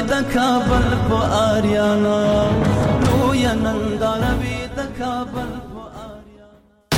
د کابل په آریانا لو یا ننداروي د کابل په آریانا.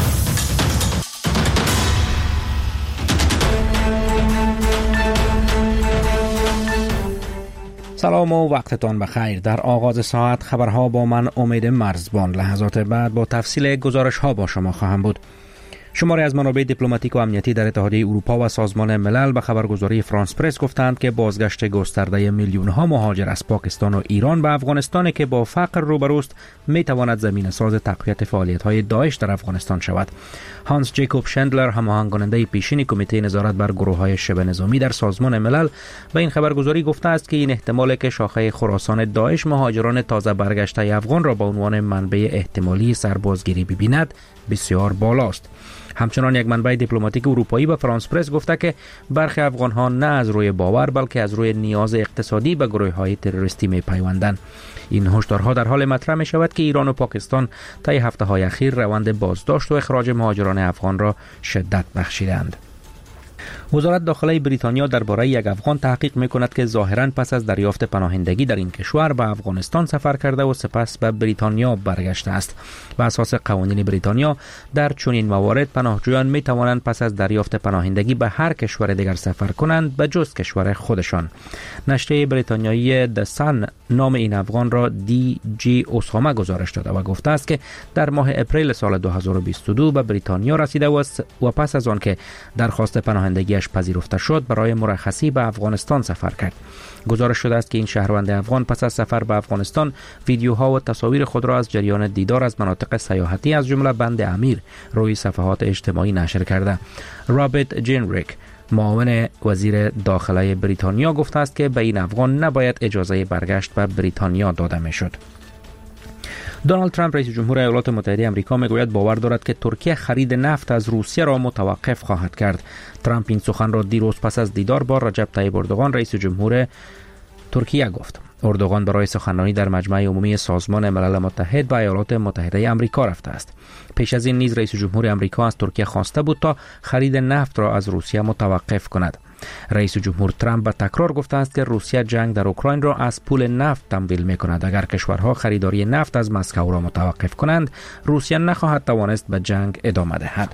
سلام و وقتتان بخیر. در آغاز ساعت خبرها با من امید مرزبان. لحظات بعد با تفصیل گزارش ها با شما خواهم بود. شماری از منابع دیپلماتیک و امنیتی در اتحادیه اروپا و سازمان ملل به خبرگزاری فرانس پرس گفتند که بازگشت گسترده میلیون ها مهاجر از پاکستان و ایران به افغانستان که با فقر روبروست می تواند زمینه ساز تقویت فعالیت های داعش در افغانستان شود. هانس جیکوب شندلر، هماهنگ کننده پیشین کمیته نظارت بر گروه های شبه نظامی در سازمان ملل، به این خبرگزاری گفته است که این احتمال که شاخه خراسان داعش مهاجران تازه برگشته افغان را به عنوان منبع احتمالی سربازگیری ببیند بسیار بالاست. همچنان یک منبع دیپلماتیک اروپایی به فرانس پرس گفته که برخی افغان‌ها نه از روی باور بلکه از روی نیاز اقتصادی به گروه‌های تروریستی می‌پیوندند. این هشدارها در حال مطرح می‌شود که ایران و پاکستان طی هفته‌های اخیر روند بازداشت و اخراج مهاجران افغان را شدت بخشیدند. وزارت داخلی بریتانیا درباره یک افغان تحقیق می‌کند که ظاهراً پس از دریافت پناهندگی در این کشور به افغانستان سفر کرده و سپس به بریتانیا برگشته است. بر اساس قوانین بریتانیا در چنین موارد پناهجویان می‌توانند پس از دریافت پناهندگی به هر کشور دیگر سفر کنند به جز کشور خودشان. نشریه بریتانیایی د سن نام این افغان را دی جی اوساما گزارش داده و گفته است که در ماه اپریل سال 2022 به بریتانیا رسیده و پس از آن که درخواست پناهندگیش پذیرفته شد برای مرخصی به افغانستان سفر کرد. گزارش شده است که این شهروند افغان پس از سفر به افغانستان ویدیوها و تصاویر خود را از جریان دیدار از مناطق سیاحتی از جمله بند امیر روی صفحات اجتماعی نشر کرده. رابرت جینریک، معاون وزیر داخلی بریتانیا، گفته است که به این افغان نباید اجازه برگشت به بریتانیا داده میشد. دونالد ترامپ رئیس جمهور ایالات متحده آمریکا میگوید باور دارد که ترکیه خرید نفت از روسیه را متوقف خواهد کرد. ترامپ این سخن را دیروز پس از دیدار با رجب طیب اردوغان رئیس جمهور ترکیه گفت. اردوغان برای سخنرانی در مجمع عمومی سازمان ملل متحد به ایالات متحده آمریکا رفته است. پیش از این نیز رئیس جمهور آمریکا از ترکیه خواسته بود تا خرید نفت را از روسیه متوقف کند. رئیس جمهور ترامپ به تکرار گفته است که روسیه جنگ در اوکراین را از پول نفت تمویل می‌کند. اگر کشورها خریداری نفت از مسکو را متوقف کنند، روسیه نخواهد توانست به جنگ ادامه دهد.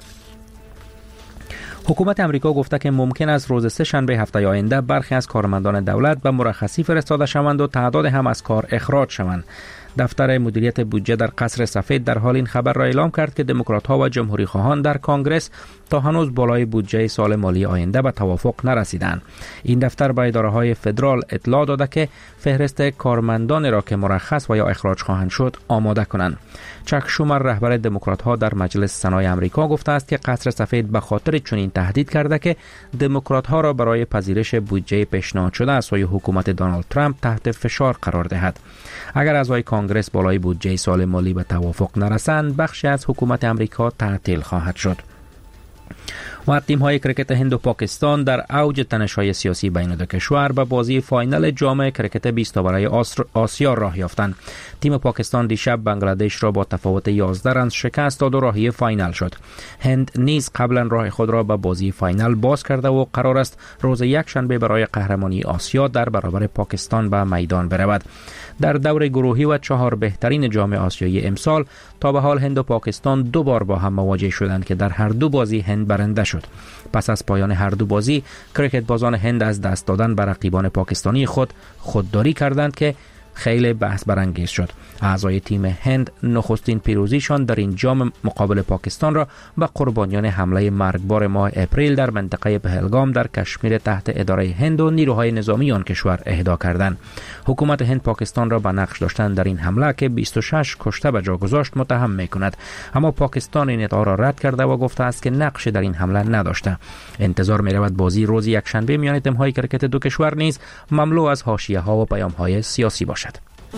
حکومت امریکا گفته که ممکن است روز سه‌شنبه هفته آینده برخی از کارمندان دولت به مرخصی فرستاده شوند و تعداد هم از کار اخراج شوند. دفتر مدیریت بودجه در قصر سفید در حال این خبر را اعلام کرد که دموکرات‌ها و جمهوری‌خواهان در کنگره تا هنوز بالای بودجه سال مالی آینده به توافق نرسیدند. این دفتر به اداره‌های فدرال اطلاع داده که فهرست کارمندان را که مرخص و یا اخراج خواهند شد آماده کنند. چک شومر، رهبر دموکرات‌ها در مجلس سنای آمریکا، گفته است که قصر سفید به خاطر چنین تهدید کرده که دموکرات‌ها را برای پذیرش بودجه پیشنهاد شده از سوی حکومت دونالد ترامپ تحت فشار قرار دهد. اگر اعضای کنگره بالای بودجه سال مالی به توافق نرسند، بخشی از حکومت آمریکا تعطیل خواهد شد. و تیم‌های کرکت هند و پاکستان در اوج تنش‌های سیاسی بین دو کشور به بازی فاینال جام کرکت 20 برای آسیا راه یافتند. تیم پاکستان دیشب بنگلادش را با تفاوت 11 رنز شکست داد و راهی فاینال شد. هند نیز قبلا راه خود را به بازی فاینال باز کرده و قرار است روز یکشنبه برای قهرمانی آسیا در برابر پاکستان به میدان برود. در دور گروهی و 4 بهترین جام آسیایی امسال تا به حال هند و پاکستان 2 بار با هم مواجه شدند که در هر دو بازی هند برنده شد. پس از پایان هر دو بازی، کرکت بازان هند از دست دادن به رقیبان پاکستانی خودداری کردند که خیلی بحث برانگیز شد. اعضای تیم هند نخستین پیروزیشان در این جام مقابل پاکستان را به قربانیان حمله مرگبار ماه اپریل در منطقه پهلگام در کشمیر تحت اداره هند و نیروهای نظامی آن کشور اهدا کردند. حکومت هند پاکستان را به نقش داشتن در این حمله که 26 کشته به جا گذاشت متهم می‌کند، اما پاکستان این ادعا را رد کرده و گفته است که نقش در این حمله نداشته. انتظار می‌رود بازی روز یکشنبه میان تیم‌های کرکت دو کشور نیز مملو از حاشیه‌ها و پیام‌های سیاسی باشد.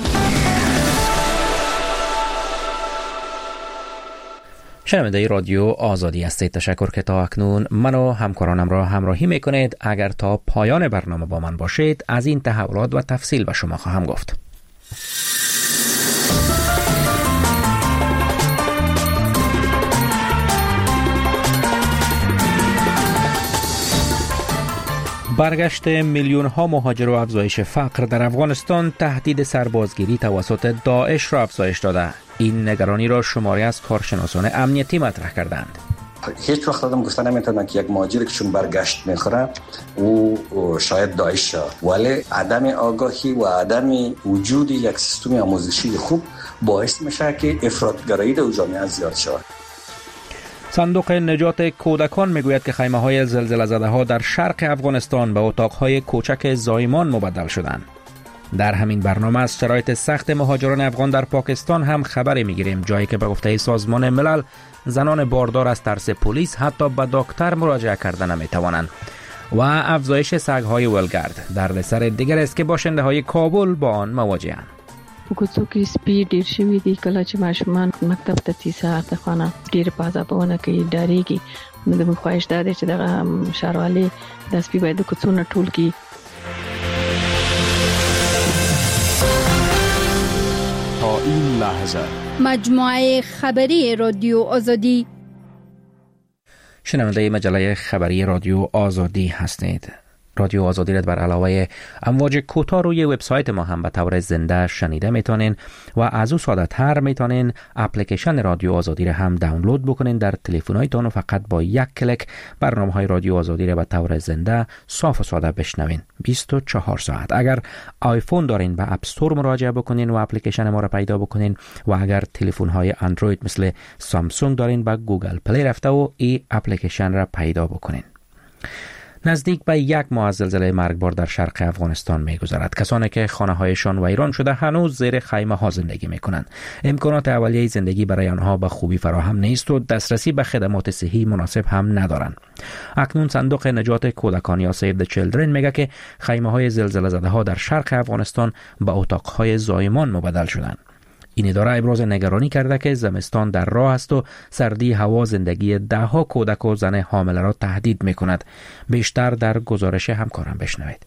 شنونده رادیو آزادی هستید. تشکر که تا اکنون من و همکارانم را همراهی میکنید. اگر تا پایان برنامه با من باشید از این تحولات و تفصیل به شما خواهم گفت. برگشت میلیون ها مهاجر و افزایش فقر در افغانستان تهدید سربازگیری توسط داعش را افزایش داده. این نگرانی را شماری از کارشناسان امنیتی مطرح کردند. هیچ وقت آدم گفته نمیتونه که یک مهاجر که چون برگشت میخوره او شاید داعش شد، ولی عدم آگاهی و عدم وجود یک سیستم آموزشی خوب باعث میشه که افراطگرایی در جامعه زیاد شود. صندوق نجات کودکان میگوید که خیمه‌های زلزله زده‌ها در شرق افغانستان به اتاق‌های کوچک زایمان مبدل شدند. در همین برنامه از شرایط سخت مهاجران افغان در پاکستان هم خبری میگیریم، جایی که به گفته سازمان ملل زنان باردار از ترس پلیس حتی به دکتر مراجعه کردن نمیتوانند. و افزایش سگ‌های ولگرد دردسر دیگر است که باشنده‌های کابل با آن مواجه‌اند. کوڅو کې سپي ډیر شوي دي. کله چې ماشومان مکتب ته ځي سهار ته خانه ډیر پازابونه کوي، ډاریږي. نو د موږ خواهش دا دی چې دغه ښاروالي د سپي باید د کوڅو نه ټول کړي. تا این لحظه مجموعه خبری رادیو آزادی. شنونده مجله خبری رادیو آزادی هستید. رادیو آزادی را بر علاوه امواج کوتاه روی وبسایت ما هم به طور زنده شنیده میتونین و از او ساده تر میتونین اپلیکیشن رادیو آزادی را هم دانلود بکنین در تلفن‌هایتان و فقط با یک کلیک برنامه‌های رادیو آزادی را به طور زنده صاف و ساده بشنوین 24 ساعت. اگر آیفون دارین به اپ استور مراجعه بکنین و اپلیکیشن ما را پیدا بکنین و اگر تلفن‌های اندروید مثل سامسونگ دارین به گوگل پلی رفته و این اپلیکیشن را پیدا بکنین. نزدیک به یک ماه از زلزله مرگبار در شرق افغانستان می‌گذرد. کسانی که خانه‌هایشان ویران شده هنوز زیر خیمه‌ها زندگی می‌کنند. امکانات اولیه زندگی برای آنها به خوبی فراهم نیست و دسترسی به خدمات صحی مناسب هم ندارند. اکنون صندوق نجات کودکان یا سیو د چیلدرن میگه که خیمه‌های زلزله زده‌ها در شرق افغانستان به اتاق‌های زایمان مبدل شدند. این اداره ابراز نگرانی کرده که زمستان در راه است و سردی هوا زندگی ده‌ها کودک و زن حامله را تهدید می‌کند. بیشتر در گزارش همکاران بشنوید.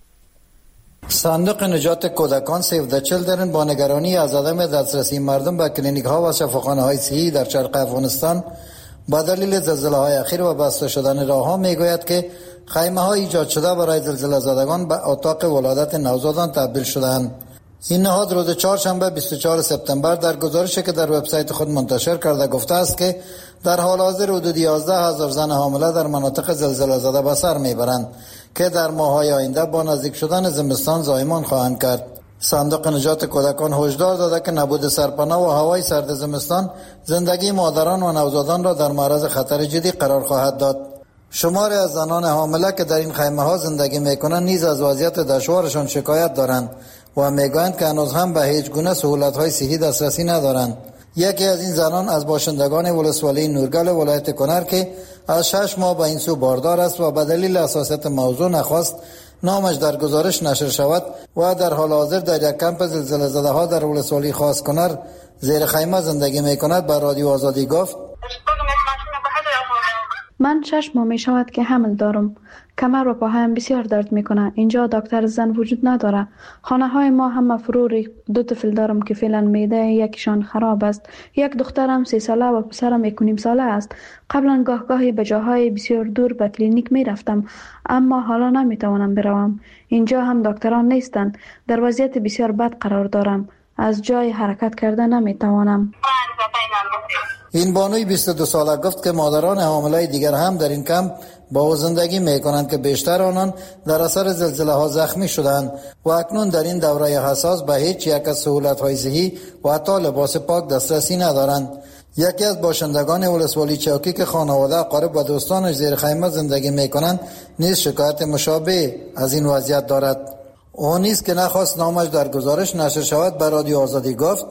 صندوق نجات کودکان سیو د چیلدرن با نگرانی از عدم دسترسی مردم به کلینیک‌ها و شفاخانه‌های صحی در شرق افغانستان با دلیل زلزله‌های اخیر و بسته شدن راه‌ها میگوید که خیمه‌ها ایجاد شده برای زلزله زدگان به اتاق ولادت نوزادان تبدیل شدند. این نهاد روز چهارشنبه 24 سپتامبر در گزارشی که در وبسایت خود منتشر کرده گفته است که در حال حاضر حدود 11,000 زن حامله در مناطق زلزله زده به سر میبرند که در ماه‌های آینده با نزدیک شدن زمستان زایمان خواهند کرد. صندوق نجات کودکان هشدار داده که نبود سرپناه و هوای سرد زمستان زندگی مادران و نوزادان را در معرض خطر جدی قرار خواهد داد. شماری از زنان حامله که در این خیمه‌ها زندگی می‌کنند نیز از وضعیت دشوارشان شکایت دارند و میگویند که هنوز هم به هیچ گونه سهولت‌های صحی دسترسی ندارند. یکی از این زنان از باشندگان ولسوالی نورگل ولایت کنر که از 6 ماه به این سو باردار است و به دلیل حساسیت موضوع نخواست نامش در گزارش نشر شود و در حال حاضر در یک کمپ زلزله زده‌ها در ولسوالی خاص کنر زیر خیمه زندگی می‌کند به رادیو آزادی گفت: من 6 ماه می شود که حمل دارم. کمر و پاهایم بسیار درد می کنه. اینجا دکتر زن وجود نداره. خانه های ما همه فرو ریخت. 2 طفل دارم که فعلا معده یکیشان خراب است. یک دخترم 3 ساله و پسرم 1.5 ساله است. قبلا گاهی به جاهای بسیار دور به کلینیک می رفتم، اما حالا نمی توانم بروم. اینجا هم دکتران نیستند. در وضعیت بسیار بد قرار دارم. از جای حرکت کردن نمی توانم. این بانوی 22 ساله گفت که مادران حامله دیگر هم در این کمپ با او زندگی میکنند که بیشتر آنان در اثر زلزله ها زخمی شدند و اکنون در این دوره حساس به هیچ یک از سهولت های صحی و حتی لباس پاک دسترسی ندارند. یکی از باشندگان ولسوالی چوکی که خانواده قریب و دوستانش زیر خیمه زندگی میکنند نیز شکایت مشابه از این وضعیت دارد. او نیز که نخواست نامش در گزارش نشر شود به رادیو آزادی گفت: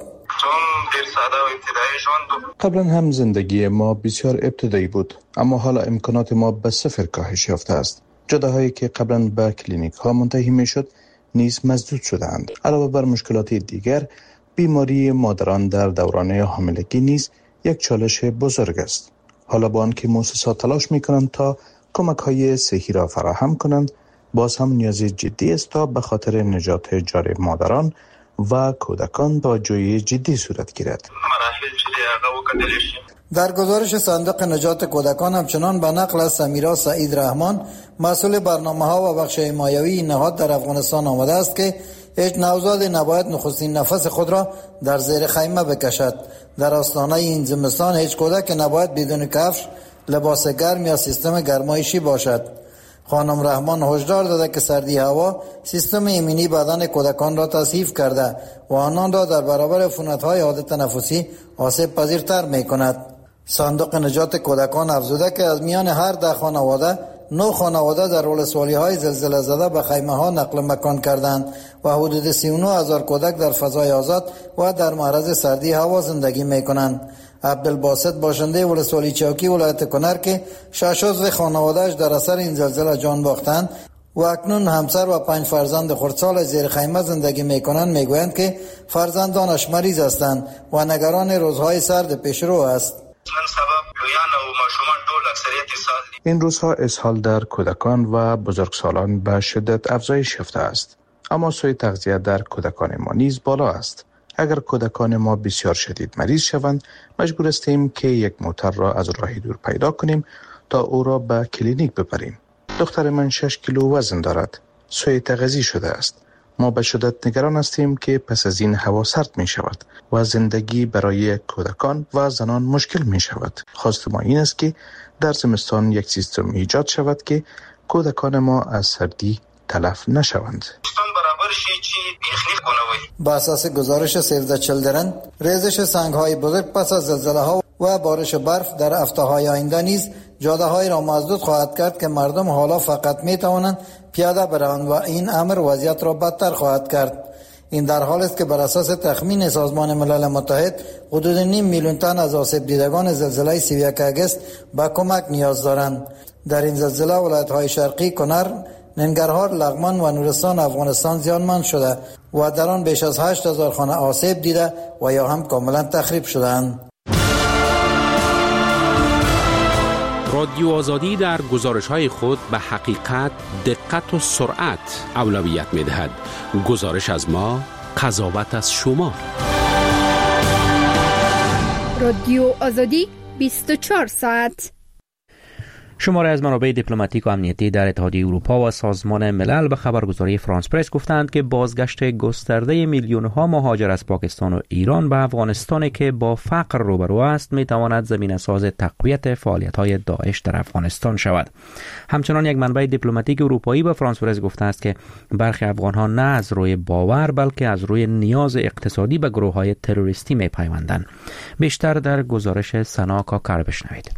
قبلا هم زندگی ما بسیار ابتدایی بود، اما حالا امکانات ما به صفر کاهش یافته است. جاده‌هایی که قبلا به کلینیک ها منتهی میشد نیز مسدود شدند. علاوه بر مشکلات دیگر، بیماری مادران در دوران حاملگی نیز یک چالش بزرگ است. حالا با آنکه مؤسسات تلاش میکنند تا کمک های صحی را فراهم کنند، باز هم نیازی جدی است تا به خاطر نجات جان مادران و کودکان با جوی جدی صورت گیرد. در گزارش صندوق نجات کودکان همچنان به نقل از سمیرا سعید رحمان مسئول برنامه‌ها و بخش حمایوی این نهاد در افغانستان آمده است که هیچ نوزاد نباید نخستین نفس خود را در زیر خیمه بکشد. در آستانه این زمستان هیچ کودک نباید بدون کفش، لباس گرم یا سیستم گرمایشی باشد. خانم رحمان هشدار داده که سردی هوا سیستم ایمنی بدن کودکان را تضعیف کرده و آنان را در برابر عفونت‌های عادی تنفسی آسیب پذیرتر می‌کند. صندوق نجات کودکان افزوده که از میان هر 10 خانواده 9 خانواده در ولسوالی‌های زلزله زده به خیمه‌ها نقل مکان کردند و حدود 39,000 کودک در فضای آزاد و در معرض سردی هوا زندگی می‌کنند. عبدالباسط باشنده ولسوالی چوکی ولایت کنر که 6 عضو خانواده‌اش در اثر این زلزله جان باختند و اکنون همسر و 5 فرزند خردسال زیر خیمه زندگی می‌کنند میگویند که فرزندانش مریض هستند و نگران روزهای سرد پیشرو است. این روزها اسهال در کودکان و بزرگسالان به شدت افزایش یافته است، اما سوی تغذیه در کودکان ما نیز بالا است. اگر کودکان ما بسیار شدید مریض شوند، مجبور هستیم که یک موتر را از راه دور پیدا کنیم تا او را به کلینیک ببریم. دختر من 6 کیلو وزن دارد، سوی تغذیه شده است. ما به شدت نگران هستیم که پس از این هوا سرد می شود و زندگی برای کودکان و زنان مشکل می شود. خواست ما این است که در زمستان یک سیستم ایجاد شود که کودکان ما از سردی تلف نشوند. با اساس گزارش سیو د چیلدرن، ریزش سنگ‌های بزرگ پس از زلزله‌ها و بارش برف در هفته‌های آینده نیز جاده‌های را مسدود خواهد کرد که مردم حالا فقط می‌توانند پیاده بروند و این امر وضعیت را بدتر خواهد کرد. این در حالی است که بر اساس تخمین سازمان ملل متحد حدود 5 میلیون تن از آسیب دیدگان زلزله 31 آگوست به کمک نیاز دارند. در این زلزله ولایت‌های شرقی کنر، ننگرهار، لغمان و نورستان افغانستان زیانمند شده و در آن بیش از 8,000 خانه آسیب دیده و یا هم کاملا تخریب شدند. رادیو آزادی در گزارش‌های خود به حقیقت، دقت و سرعت اولویت می‌دهد. گزارش از ما، قضاوت از شما. رادیو آزادی 24 ساعت. شماره از منابع دیپلماتیک و امنیتی در اتحادیه اروپا و سازمان ملل به خبرگزاری فرانس پرس گفتند که بازگشت گسترده میلیون‌ها مهاجر از پاکستان و ایران به افغانستان که با فقر روبرو است میتواند زمینه‌ساز تقویت فعالیت‌های داعش در افغانستان شود. همچنان یک منبع دیپلماتیک اروپایی به فرانس پرس گفته است که برخی افغان‌ها نه از روی باور بلکه از روی نیاز اقتصادی به گروه‌های تروریستی میپیوندند. بیشتر در گزارش سنا کاکر بشنوید.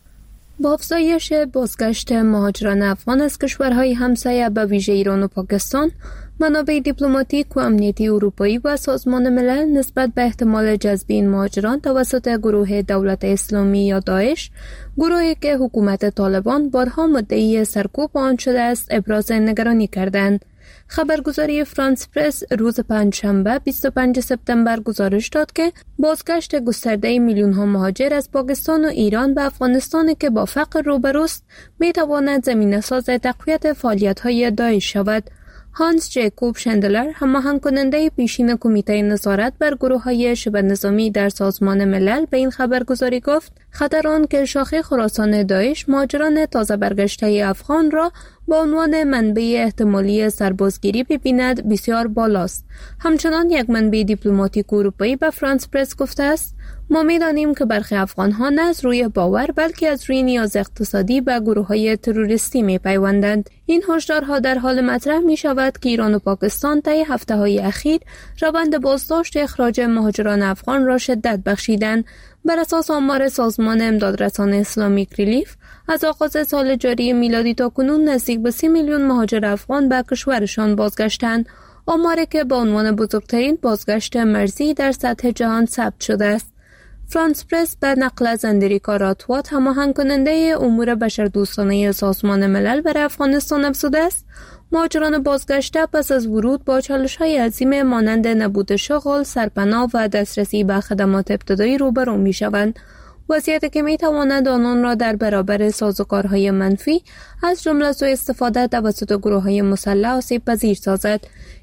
با افزایش بازگشت مهاجران افغان از کشورهای همسایه به ویژه ایران و پاکستان، منابع دیپلماتیک و امنیتی اروپایی و سازمان ملل نسبت به احتمال جذب این مهاجران توسط گروه دولت اسلامی یا داعش، گروهی که حکومت طالبان بارها مدعی سرکوب آن شده است، ابراز نگرانی کردند. خبرگزاری فرانس پرس روز پنجشنبه 25 سپتامبر گزارش داد که بازگشت گسترده میلیون‌ها مهاجر از پاکستان و ایران به افغانستان که با فقر روبروست میتواند زمینه‌ساز تقویت فعالیت‌های داعش شود. هانس جیکوب شندلر، هماهنگ کننده پیشین کمیته نظارت بر گروه‌های شبه نظامی در سازمان ملل، به این خبرگزاری گفت خطر آن که شاخه خراسان داعش مهاجران تازه برگشته افغان را با عنوان منبع احتمالی سربازگیری ببیند بسیار بالاست. همچنان یک منبع دیپلماتیک اروپایی به فرانس پرس گفته است ما می‌دانیم که برخی افغان‌ها نه از روی باور بلکه از روی نیاز اقتصادی به گروه‌های تروریستی می‌پیوندند. این هشدارها در حال مطرح می‌شود که ایران و پاکستان طی هفته‌های اخیر روند بازداشت اخراج مهاجران افغان را شدت بخشیدند. بر اساس آمار سازمان امدادرسان اسلامیک ریلیف، از آغاز سال جاری میلادی تا کنون نزدیک به 30 میلیون مهاجر افغان به کشورشان بازگشتند، آماری که به عنوان بزرگترین بازگشت مرزی در سطح جهان ثبت شده است. فرانس پرس به نقل از اندریکا راتوات، هماهنگ کننده امور بشردوستانه سازمان ملل برای افغانستان، افزوده است مهاجران بازگشته پس از ورود با چالش‌های عظیم مانند نبود شغل، سرپناه و دسترسی به خدمات ابتدایی روبرو می‌شوند، وضعیتی که می‌تواند آنان را در برابر سازوکارهای منفی از جمله سوء استفاده توسط گروه‌های مسلح آسیب پذیر سازد.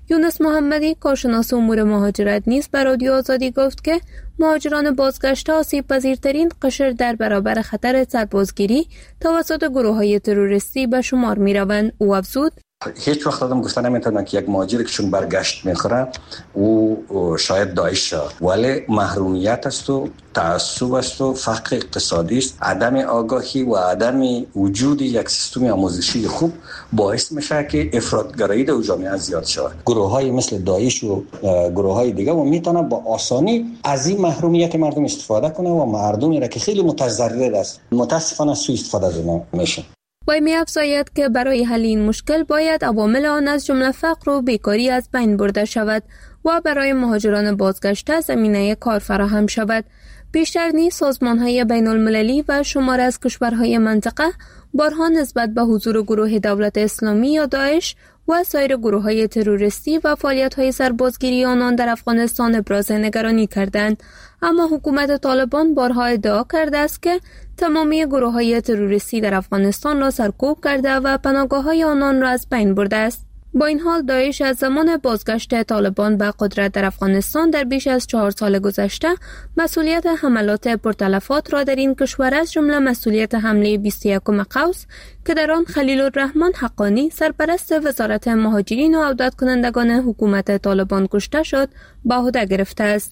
یونس محمدی کارشناس امور مهاجرت نیز به رادیو آزادی گفت که مهاجران بازگشته آسیب پذیرترین قشر در برابر خطر سربازگیری توسط گروه‌های تروریستی به شمار می‌روند. او افزود: هیچ وقت آدم گفته نمیتونه که یک مهاجری که چون برگشت میخوره او شاید داعش شد، ولی محرومیت است و تعصب است و فقر اقتصادی است، عدم آگاهی و عدم وجود یک سیستم آموزشی خوب باعث میشه که افراطگرایی در جامعه زیاد شود. گروه‌های مثل داعش و گروه‌های دیگه و میتونه با آسانی از این محرومیت مردم استفاده کنه و مردمی را که خیلی متضرر است متاسفانه سوء استفاده از اونها میشه. وی می‌افزاید که برای حل این مشکل باید عوامل آن از جمله فقر و بیکاری از بین برده شود و برای مهاجران بازگشته زمینه کار فراهم شود. بیشتر نیز سازمان‌های بین‌المللی و شمار از کشورهای منطقه بارها نسبت به حضور گروه دولت اسلامی یا داعش و سایر گروه‌های تروریستی و فعالیت‌های سربازگیری آنان در افغانستان ابراز نگرانی کردند، اما حکومت طالبان بارها ادعا کرده است که تمامی گروه‌های تروریستی در افغانستان را سرکوب کرده و پناهگاه‌های آنان را از بین برده است. با این حال داعش از زمان بازگشت طالبان به قدرت در افغانستان در بیش از 4 سال گذشته مسئولیت حملات پرتلفات را در این کشور از جمله مسئولیت حمله 21 قوس که در آن خلیل الرحمن حقانی سرپرست وزارت مهاجرین و عودت کنندگان حکومت طالبان کشته شد به عهده گرفته است.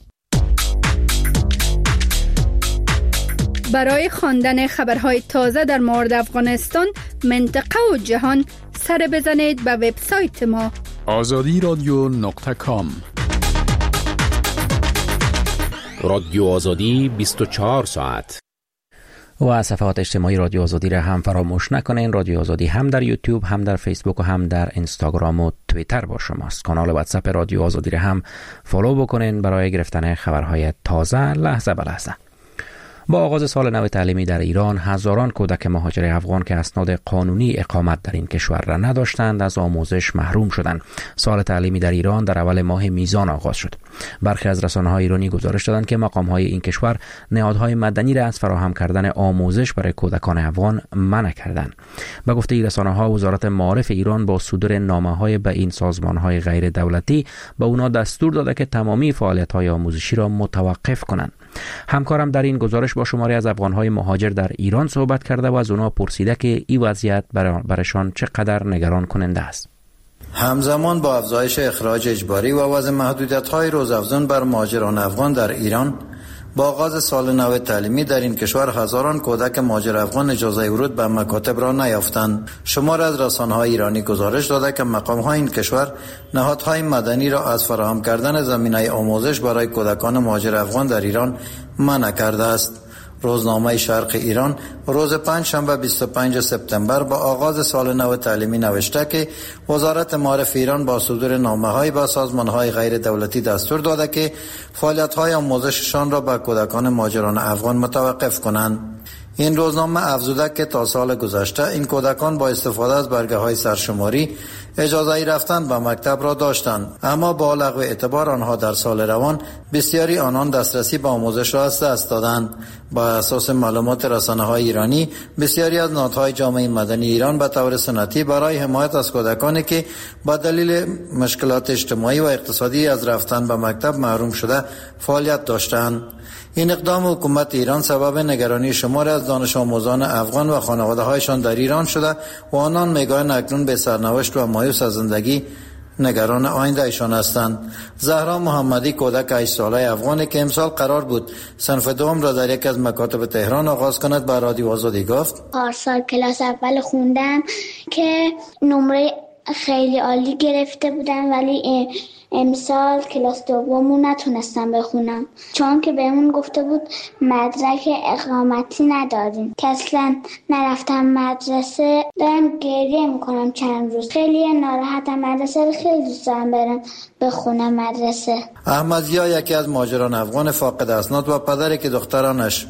برای خواندن خبرهای تازه در مورد افغانستان، منطقه و جهان سر بزنید به وبسایت ما azadi.com. رادیو آزادی 24 ساعت. و صفحات اجتماعی رادیو آزادی را هم فراموش نکنین. رادیو آزادی هم در یوتیوب، هم در فیسبوک و هم در اینستاگرام و توییتر با شماست. کانال واتساپ رادیو آزادی را هم فالو بکنین برای گرفتن خبرهای تازه لحظه به لحظه. با آغاز سال نو تعلیمی در ایران، هزاران کودک مهاجر افغان که اسناد قانونی اقامت در این کشور را نداشتند از آموزش محروم شدند. سال تعلیمی در ایران در اول ماه میزان آغاز شد. برخی از رسانه‌های ایرانی گزارش دادند که مقام‌های این کشور نهادهای مدنی را از فراهم کردن آموزش برای کودکان افغان منع کردند. به گفته این رسانه‌ها، وزارت معارف ایران با صدور نامه‌های به این سازمان‌های غیر دولتی به اونا دستور داده که تمامی فعالیت‌های آموزشی را متوقف کنند. همکارم در این گزارش با شماری از افغان‌های مهاجر در ایران صحبت کرده و از اونا پرسیده که این وضعیت برایشان چقدر نگران کننده است. همزمان با افزایش اخراج اجباری و وضع محدودیت‌های روزافزون بر مهاجران افغان در ایران، با آغاز سال نو تعلیمی در این کشور هزاران کودک مهاجر افغان اجازه ورود به مکاتب را نیافتند. شمار از رسانه‌های ایرانی گزارش داده که مقام‌های این کشور نهادهای مدنی را از فراهم کردن زمینه آموزش برای کودکان مهاجر افغان در ایران منع کرده است. روزنامه شرق ایران روز پنجشنبه 25 سپتامبر با آغاز سال نو تعلیمی نوشته که وزارت معارف ایران با صدور نامه‌های به سازمان‌های غیر دولتی دستور داده که فعالیت‌های آموزششان را به کودکان مهاجران افغان متوقف کنند. این روزنامه افزوده که تا سال گذشته این کودکان با استفاده از برگه‌های سرشماری اجازه رفتن به مکتب را داشتند، اما با لغو اعتبار آنها در سال روان بسیاری آنان دسترسی به آموزش را از دست دادند. با اساس معلومات رسانه‌های ایرانی، بسیاری از نهادهای جامعه مدنی ایران به طور سنتی برای حمایت از کودکانی که با دلیل مشکلات اجتماعی و اقتصادی از رفتن به مکتب محروم شده فعالیت داشتند. این اقدام حکومت ایران سبب نگرانی شمار از دانش آموزان افغان و خانواده‌هایشان در ایران شده و آنان میگویند اکنون به سرنوشت و مایوس از زندگی نگران آینده ایشان هستند. زهرا محمدی کودک 8 ساله افغانی که امسال قرار بود صنف دوم را در یک از مکاتب تهران آغاز کند به رادیو آزادی گفت: پارسال کلاس اول خوندم که نمره خیلی عالی گرفته بودم، ولی امسال کلاس دومو نتونستم بخونم چون که بهمون گفته بود مدرک اقامتی نداریم که اصلا نرفتم مدرسه. دارم گریه میکنم چند روز، خیلی ناراحتم. مدرسه خیلی دوست دارم برم بخونم مدرسه. احمدزیا یکی از مهاجران افغان فاقد اسناد و پدری که دخترانش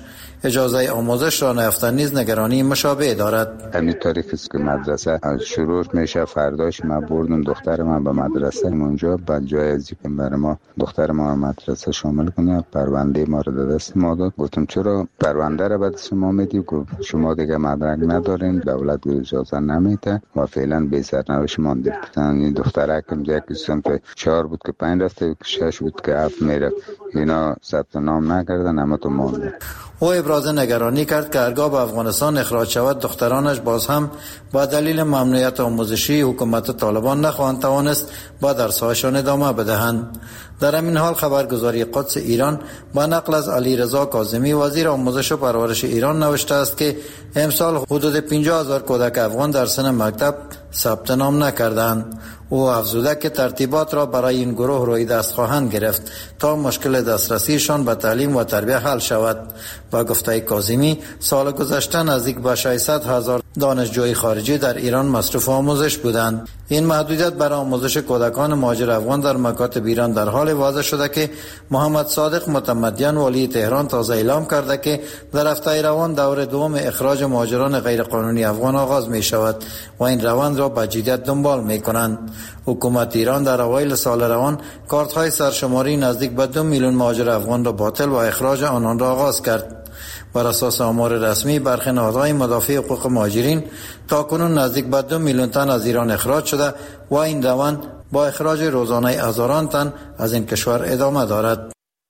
اجازه آموزش را نیافتن نیز نگرانی مشابه دارد. همین تاریخی است که مدرسه شروع میشه، فرداش من بردم دختر من به مدرسه اونجا، بعد جای از که برای ما دختر ما مدرسه شامل کنه، پرونده ما رو در دست ما داد. گفتم چرا پرونده رو به دست ما میدی؟ گفت شما دیگه مدرک ندارین، دولت اجازه نمیده و فعلا بی سرنوشت مانده. این دخترک هم یکی صنف 4 بود که 5 رفته، 6 بود که 7 میره، اینا ثبت نام نکردن، اما تو مانده. او ابراز نگرانی کرد که هرگاه به افغانستان اخراج شود دخترانش باز هم با دلیل ممنوعیت آموزشی حکومت طالبان نخواهند توانست با درس‌هایشان ادامه بدهند. در همین حال خبرگزاری قدس ایران با نقل از علی رضا کاظمی وزیر آموزش و پرورش ایران نوشته است که امسال حدود 50,000 کودک افغان در سن مکتب ثبت نام نکردند. او افزوده که ترتیبات را برای این گروه روی دست خواهند گرفت تا مشکل دسترسیشان به تعلیم و تربیت حل شود. با گفته کاظمی سال گذشته نزدیک به 600,000 دانشجوی خارجی در ایران مصروف آموزش بودند. این محدودیت برای آموزش کودکان مهاجر افغان در مکاتب ایران در حال وضع شده که محمد صادق متمدیان والی تهران تازه اعلام کرده که در هفته روان دور دوم اخراج مهاجران غیرقانونی افغان آغاز می شود و این روند را با جدیت دنبال می کنند. حکومت ایران در اوایل سال روان کارت‌های سرشماری نزدیک به 2 میلیون مهاجر افغان را باطل و اخراج آنان را آغاز کرد. بر اساس آمار رسمی برخی نهادهای مدافع حقوق مهاجرین تاکنون نزدیک به 2 میلیون تن از ایران اخراج شده و این روند با اخراج روزانه هزاران تن از این کشور ادامه دارد.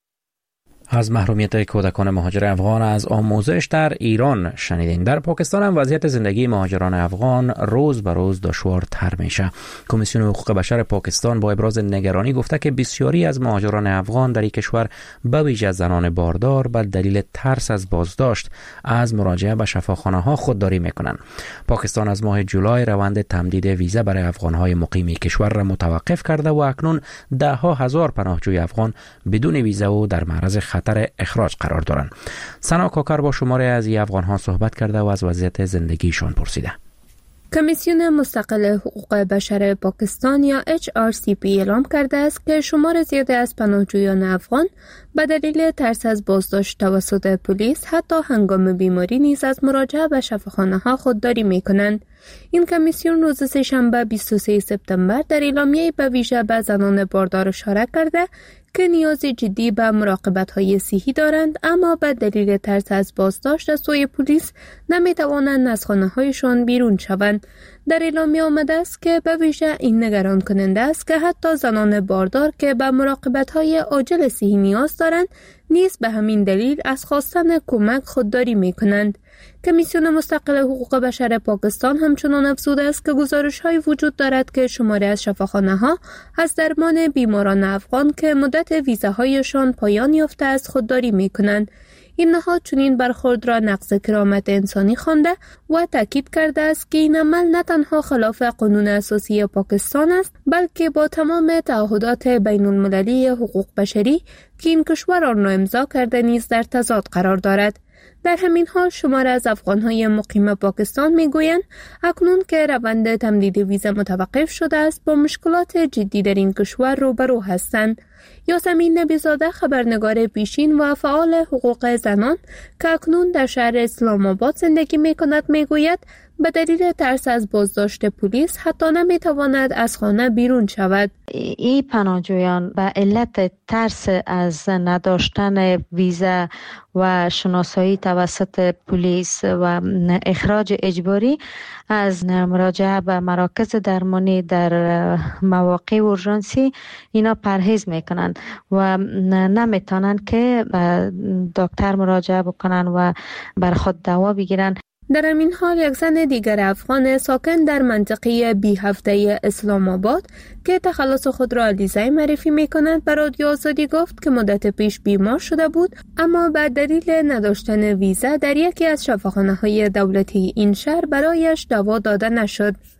از محرومیت کودکان مهاجر افغان از آموزش در ایران شنیدین. در پاکستان هم وضعیت زندگی مهاجران افغان روز به روز دشوارتر میشه. کمیسیون حقوق بشر پاکستان با ابراز نگرانی گفته که بسیاری از مهاجران افغان در این کشور به ویژه زنان باردار به دلیل ترس از بازداشت از مراجعه به شفاخانه‌ها خودداری میکنند. پاکستان از ماه جولای روند تمدید ویزا برای افغان‌های مقیم کشور را متوقف کرده و اکنون ده‌ها هزار پناهجوی افغان بدون ویزا و در معرض خطر اخراج قرار دارند. سنا کاکر با شماره از افغان‌ها صحبت کرده و از وضعیت زندگیشان پرسیده. کمیسیون مستقل حقوق بشر پاکستان یا HRCP اعلام کرده است که شمار زیادی از پناهجویان افغان به دلیل ترس از بازداشت توسط پلیس حتی هنگام بیماری نیز از مراجعه به شفاخانه‌ها خودداری می‌کنند. این کمیسیون روز سه‌شنبه 23 سپتامبر در اعلامیه‌ای به ویژه به زنان باردار اشاره کرده که نیاز جدی به مراقبت‌های صحی دارند اما به دلیل ترس از بازداشت از سوی پلیس نمی‌توانند از خانه‌هایشان بیرون شوند. در اعلامیه آمده است که به ویژه این نگران کننده است که حتی زنان باردار که به مراقبت‌های عاجل صحی نیاز دارند نیز به همین دلیل از خواستن کمک خودداری می‌کنند. کمیسیون مستقل حقوق بشر پاکستان همچنان افزوده است که گزارش‌هایی وجود دارد که شماری از شفاخانه‌ها از درمان بیماران افغان که مدت ویزاهایشان پایان یافته است خودداری می‌کنند. این نهاد چنین برخورد را نقض کرامت انسانی خوانده و تاکید کرده است که این عمل نه تنها خلاف قانون اساسی پاکستان است بلکه با تمام تعهدات بین المللی حقوق بشری که این کشور آن را امضا کرده نیز در تضاد قرار دارد. در همین حال شمار از افغان‌های مقیم پاکستان می‌گویند اکنون که روند تمدید ویزا متوقف شده است با مشکلات جدی در این کشور روبرو هستند. یاسمین نبیزاده خبرنگار پیشین و فعال حقوق زنان که اکنون در شهر اسلام آباد زندگی می‌کند می‌گوید به دلیل ترس از بازداشت پلیس حتی نمی‌تواند از خانه بیرون شود. این پناهجویان به علت ترس از نداشتن ویزا و شناسایی توسط پلیس و اخراج اجباری از مراجعه به مراکز درمانی در مواقع اورژانسی اینا پرهیز میکنند و نمیتونند که به دکتر مراجعه بکنن و بر خود دوا بگیرن. در این حال یک زن دیگر افغان ساکن در منطقه بی هفته اسلام آباد که تخلص خود را لیزای معرفی می کند به رادیو آزادی گفت که مدت پیش بیمار شده بود اما به دلیل نداشتن ویزا در یکی از شفاخانه‌های دولتی این شهر برایش دوا داده نشد.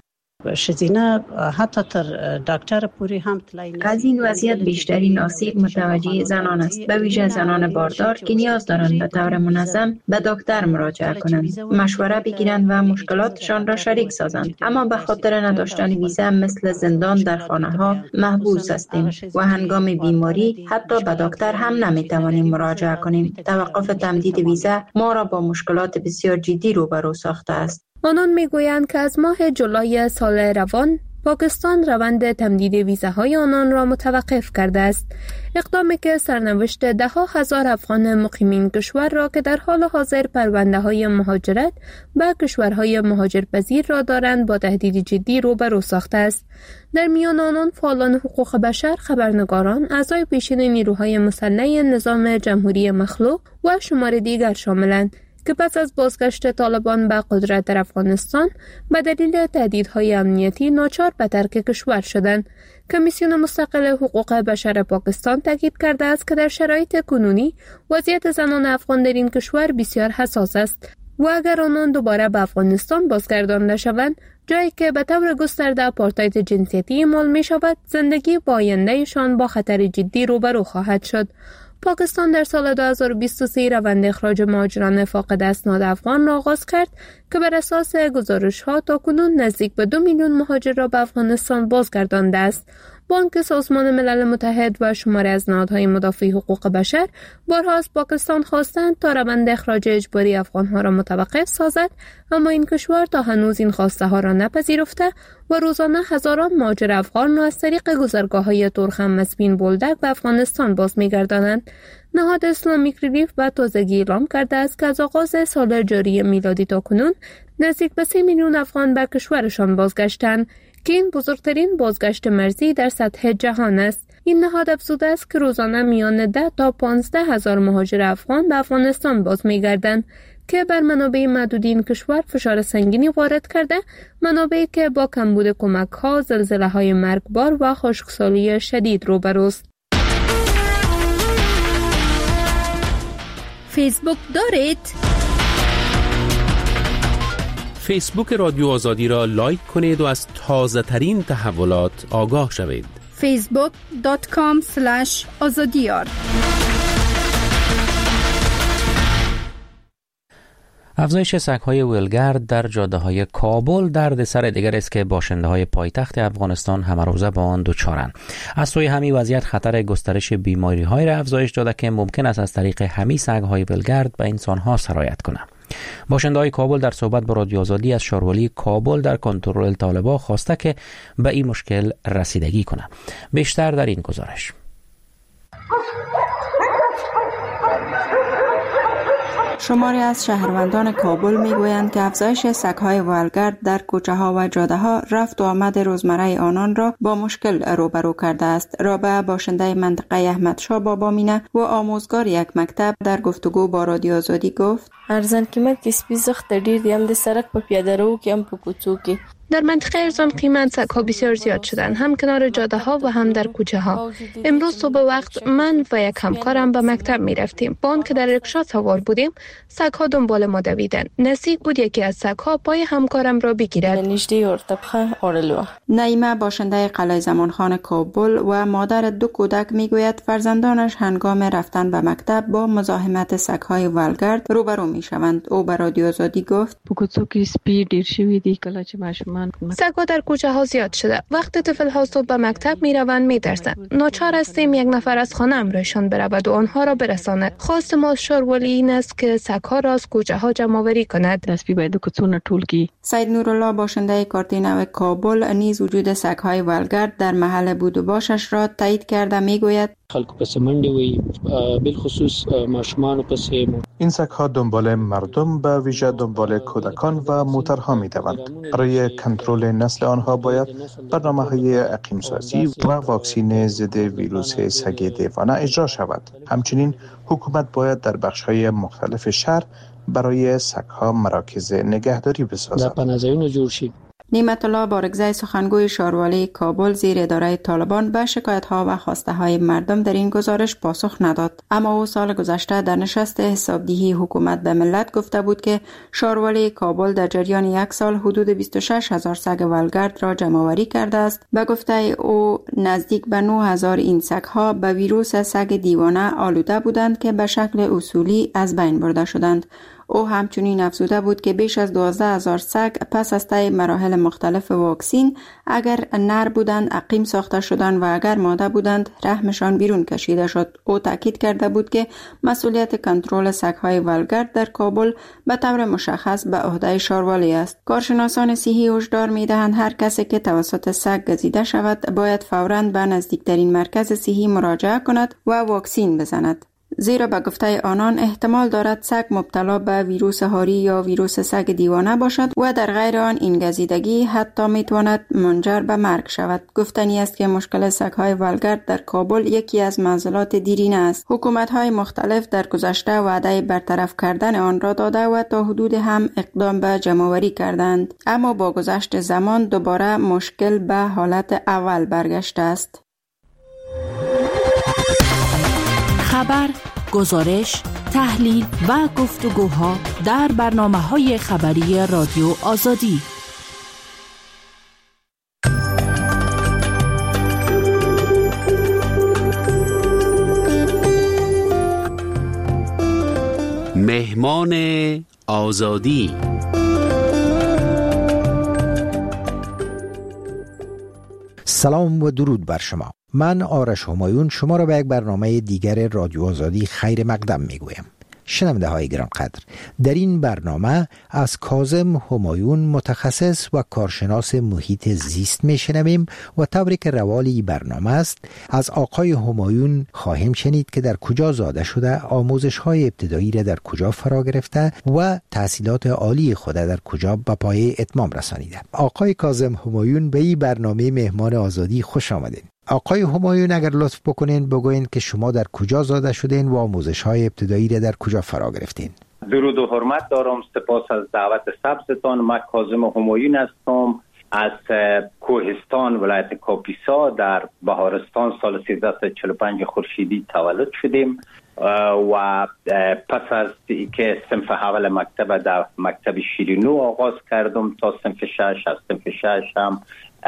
شزینه حتی تر دکتر پوری هم از این وضعیت بیشترین آسیب متوجه زنان است، به ویژه زنان باردار که نیاز دارند به طور منظم به دکتر مراجعه کنند، مشوره بگیرند و مشکلاتشان را شریک سازند. اما به خاطر نداشتن ویزا مثل زندان در خانه ها محبوس هستیم و هنگام بیماری حتی به دکتر هم نمیتوانیم مراجعه کنیم. توقف تمدید ویزا ما را با مشکلات بسیار جدی روبرو ساخته است. آنان میگویند که از ماه جولای سال روان پاکستان روند تمدید ویزاهای آنان را متوقف کرده است. اقدامی که سرنوشت ده ها هزار افغان مقیمین کشور را که در حال حاضر پرونده های مهاجرت به کشورهای مهاجرپذیر را دارند با تهدید جدی روبرو ساخته است. در میان آنان فعالان حقوق بشر، خبرنگاران، اعضای پیشین نیروهای مسلح نظام جمهوری مخلوع و شمار دیگر شاملند که پس از بازگشت طالبان به قدرت در افغانستان به دلیل تهدیدهای امنیتی ناچار به ترک کشور شدند. کمیسیون مستقل حقوق بشر پاکستان تاکید کرده است که در شرایط کنونی وضعیت زنان افغان در این کشور بسیار حساس است و اگر آنان دوباره به افغانستان بازگردانده شوند، جایی که به طور گسترده آپارتاید جنسیتی اعمال می شود، زندگی با آیندهشان با خطر جدی روبرو خواهد شد. پاکستان در سال 2023 روند اخراج مهاجران فاقد اسناد افغان را آغاز کرد که بر اساس گزارش‌ها تاکنون نزدیک به 2 میلیون مهاجر را به افغانستان بازگردانده است. بانک سازمان ملل متحد و شماری از نهادهای مدافع حقوق بشر بارها از پاکستان خواستند تا روند اخراج اجباری افغان‌ها را متوقف سازد، اما این کشور تا هنوز این خواسته ها را نپذیرفته و روزانه هزاران مهاجر افغان را از طریق گذرگاه‌های ترخم مسبین بولدک به افغانستان باز می‌گردانند. نهاد اسلامیک ریلیف به تازگی اعلام کرده است که از آغاز سال جاری میلادی تا کنون نزدیک به 3 میلیون افغان به کشورشان بازگشتند که این بزرگترین بازگشت مرزی در سطح جهان است. این نهاد افزوده است که روزانه میان 10 تا 15 هزار مهاجر افغان به افغانستان باز می‌گردند که بر منابع محدود این کشور فشار سنگینی وارد کرده، منابعی که با کمبود کمک‌ها، زلزله‌های مرگبار و خشکسالی شدید روبروست. فیسبوک دارید؟ فیسبوک رادیو آزادی را لایک کنید و از تازه ترین تحولات آگاه شوید. facebook.com/azadiyar. افزایش سگ‌های ولگرد در جاده‌های کابل دردسر دیگر است که باشنده‌های پایتخت افغانستان همه روزه با آن دچارند. از سوی همین وضعیت خطر گسترش بیماری‌های را افزایش داده که ممکن است از طریق همین سگ‌های ولگرد به انسان‌ها سرایت کنند. باشنده‌های کابل در صحبت با رادیو آزادی از شاروالی کابل در کنترل طالبان خواسته که به این مشکل رسیدگی کنند. بیشتر در این گزارش. شماری از شهروندان کابل میگویند که افزایش سگ‌های ولگرد در کوچه‌ها و جاده‌ها رفت و آمد روزمره آنان را با مشکل روبرو کرده است. رابعه باشنده منطقه احمدشاه بابامینه و آموزگار یک مکتب در گفتگو با رادیو آزادی گفت: ارزان قیمت کې سپي زخت ډیر دي، هم د سړک په پیاده رو کې هم په کوڅو کې. در منطقه ارزان قیمت سگ‌ها بسیار زیاد شدند، هم کنار جاده ها و هم در کوچه ها. امروز صبح وقت من و یک همکارم به مکتب می رفتیم. با آن که در رکشا سوار بودیم، سگ‌ها دنبال ما دویدند. نزدیک بود یکی از سگ‌ها پای همکارم را بگیرد. نعیمه باشنده قلعه زمانخان کابل و مادر 2 کودک میگوید فرزندانش هنگام رفتن به مکتب با مزاحمت سگ‌های ولگرد روبرو میشوند. او به رادیو آزادی گفت: سگ‌ها در کوچه ها زیاد شده. وقتی طفل‌ها صبح به مکتب میروند میترسند. ناچار هستیم یک نفر از خانه همراهشان برود و آنها را برساند. خواست ما شاروالی این است که سگ‌ها را از کوچه ها جمع آوری کند. سید نورالله باشنده کارتینو کابل نیز وجود سگ‌های ولگرد در محل بود و باشش را تایید کرده میگوید: خلق پس منډه وي بالخصوص ماشومان پس این سگ‌ها دنبال مردم به ویژه دنبال کودکان و موترها می‌دوند. برای کنترل نسل آنها باید برنامه‌های اقیم‌سازی و واکسین ضد ویروس سگ دیوانه اجرا شود. همچنین حکومت باید در بخش‌های مختلف شهر برای سگ‌ها مراکز نگهداری بسازد. نعمت الله بارگزای سخنگوی شاروالی کابل زیر اداره طالبان به شکایت‌ها و خواسته‌های مردم در این گزارش پاسخ نداد. اما او سال گذشته در نشست حسابدهی حکومت به ملت گفته بود که شاروالی کابل در جریان یک سال حدود 26,000 سگ ولگرد را جمع‌آوری کرده است. به گفته او نزدیک به 9,000 این سگ‌ها به ویروس سگ دیوانه آلوده بودند که به شکل اصولی از بین برده شدند. او همچنین افزوده بود که بیش از 12,000 سگ پس از طی مراحل مختلف واکسین اگر نر بودند عقیم ساخته شدند و اگر ماده بودند رحمشان بیرون کشیده شد. او تاکید کرده بود که مسئولیت کنترل سگ‌های ولگرد در کابل به طور مشخص به عهده شاروالی است. کارشناسان صحی هشدار می‌دهند هر کسی که توسط سگ گزیده شود باید فوراً به نزدیکترین مرکز صحی مراجعه کند و واکسین بزند. زیرا به گفته آنان احتمال دارد سگ مبتلا به ویروس هاری یا ویروس سگ دیوانه باشد و در غیر آن این گزیدگی حتی میتواند منجر به مرگ شود. گفتنی است که مشکل سگ‌های ولگرد در کابل یکی از معضلات دیرینه است. حکومت‌های مختلف در گذشته وعده برطرف کردن آن را داده و تا حدود هم اقدام به جمع‌آوری کردند، اما با گذشت زمان دوباره مشکل به حالت اول برگشته است. خبر، گزارش، تحلیل و گفتگوها در برنامه‌های خبری رادیو آزادی. مهمان آزادی. سلام و درود بر شما. من آرش همایون شما را به یک برنامه دیگر رادیو آزادی خیر مقدم میگویم. شنونده های گرانقدر، در این برنامه از کاظم همایون متخصص و کارشناس محیط زیست میشنویم و طوری که روال این برنامه است از آقای همایون خواهیم شنید که در کجا زاده شده، آموزش های ابتدایی را در کجا فرا گرفته و تحصیلات عالی خود در کجا به پایه اتمام رسانیده. آقای کاظم همایون به این برنامه مهمان آزادی خوش آمدین. آقای همایون اگر لطف بکنین بگوین که شما در کجا زاده شدین و آموزش‌های ابتدایی را در کجا فرا گرفتین؟ درود و حرمت دارم. سپاس از دعوت سبزتان. من کاظم همایون هستم از کوهستان ولایت کاپیسا در بهارستان. سال 1345 خورشیدی تولد شدیم و پس از که صنف اول مکتب در مکتب شیرینو آغاز کردم تا صنف 6. از صنف 6 هم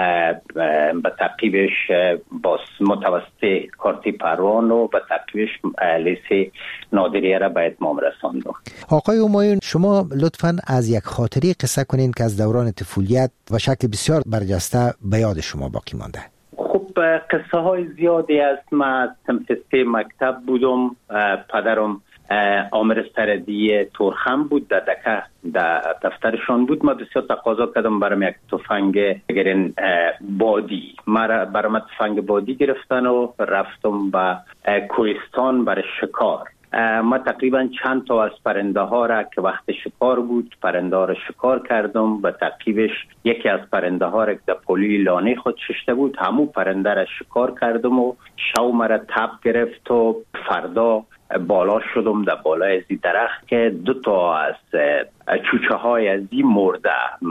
به تعقیبش با متوسط کارتی پروان و به تعقیبش لیسه نادریه را به اتمام رساندم. آقای همایون، شما لطفاً از یک خاطره قصه کنین که از دوران طفولیت و شکل بسیار برجسته به یاد شما باقی مانده. خب قصه های زیادی است. من صنف 3 مکتب بودم. پدرم آمر سردی تورخم بود، در دکه در دفترشان بود. ما بسیار تقاضا کردم برام یک تفنگ گرین بادی. برام تفنگ بادی گرفتن و رفتم به کوهستان برای شکار. ما تقریبا چند تا از پرنده ها را که وقت شکار بود پرنده ها را شکار کردم. به تعقیبش یکی از پرنده ها را که در پولی لانه خود ششته بود همو پرنده را شکار کردم و شو مرا تب گرفت و فردا بالا شدم در بالای زی درخت که 2 تا از چوچه های از این مرده.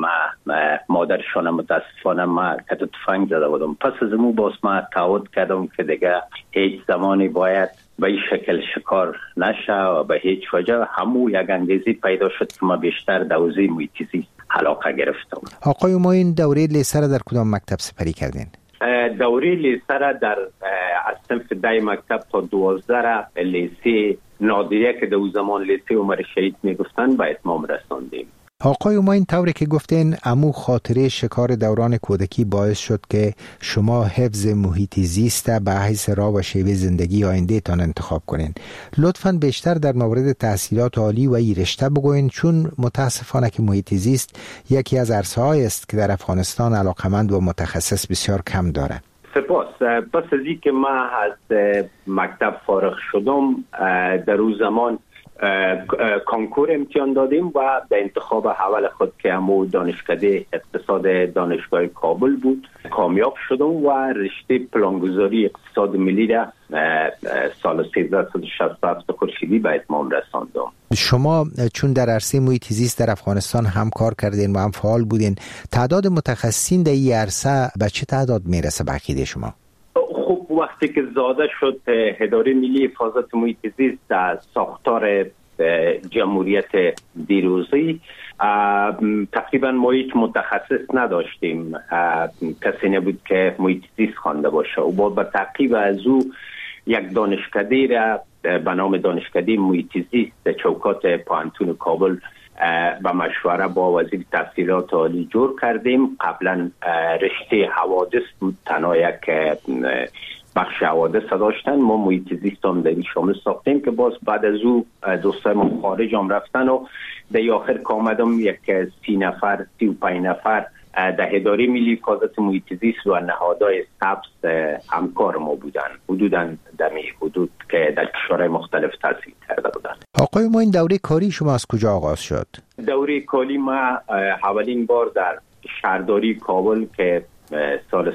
مادرشان متاسفانه ما کت تفنگ زده بودم. پس از امو باز ما تعهد کردم که دیگه هیچ زمانی باید به این شکل شکار نشه و به هیچ وجه. همو یک انگیزی پیدا شد که ما بیشتر دوزی محیط زیست علاقه گرفتم. آقای همایون، دوره لیسه را در کدام مکتب سپری کردین؟ دوره لیسه را در از صنف 10 مکتب تا 12 را لیسه نادریه که در زمان لیسه عمر شهید میگفتن به اتمام رساندیم. آقای همایون، طوری که گفتین امو خاطره شکار دوران کودکی باعث شد که شما حفظ محیط زیست به حیث راه و شیوه زندگی آینده تان انتخاب کنین. لطفاً بیشتر در مورد تحصیلات عالی و این رشته بگوین، چون متاسفانه که محیط زیست یکی از عرصه‌هایی است که در افغانستان علاقمند و متخصص بسیار کم داره. سپاس. پس از اینکه من از مکتب فارغ شدم در اون زمان کنکور امتحان دادیم و به انتخاب اول خود که همو دانشکده اقتصاد دانشگاه کابل بود کامیاب شدم و رشته پلانگذاری اقتصاد ملی را سال 1367 خورشیدی به اتمام رساندم. شما چون در عرصه محیط زیست در افغانستان هم کار کردین و هم فعال بودین، تعداد متخصصین در این عرصه به چه تعداد میرسه به عقیده شما؟ خب وقتی که زاده شد اداره ملی حفاظت محیط زیست در ساختار جمهوریت دیروزی، تقریبا ما هیچ متخصص نداشتیم، کسی نبود که محیط زیست خوانده باشه و با تعقیب از او یک دانشکده را به نام دانشکده محیط زیست در چوکات پوهنتون کابل با مشوره با وزیر تحصیلات عالی جور کردیم. قبلا رشته حوادث بود، تنها یک بخش حوادث داشتن، ما محیط زیست هم در این شامل ساختیم که باز بعد از او دوستای ما خارج هم رفتن و در آخر که آمدم یک 35 نفر در اداره ملی حفاظت محیط زیست و نهادهای سبز همکار ما بودن، حدوداً در حدود که در کشورهای مختلف تحصیل کرده بودن. آقای ما این دوره کاری شما از کجا آغاز شد؟ دوره کاری ما اولین بار در شهرداری کابل که سال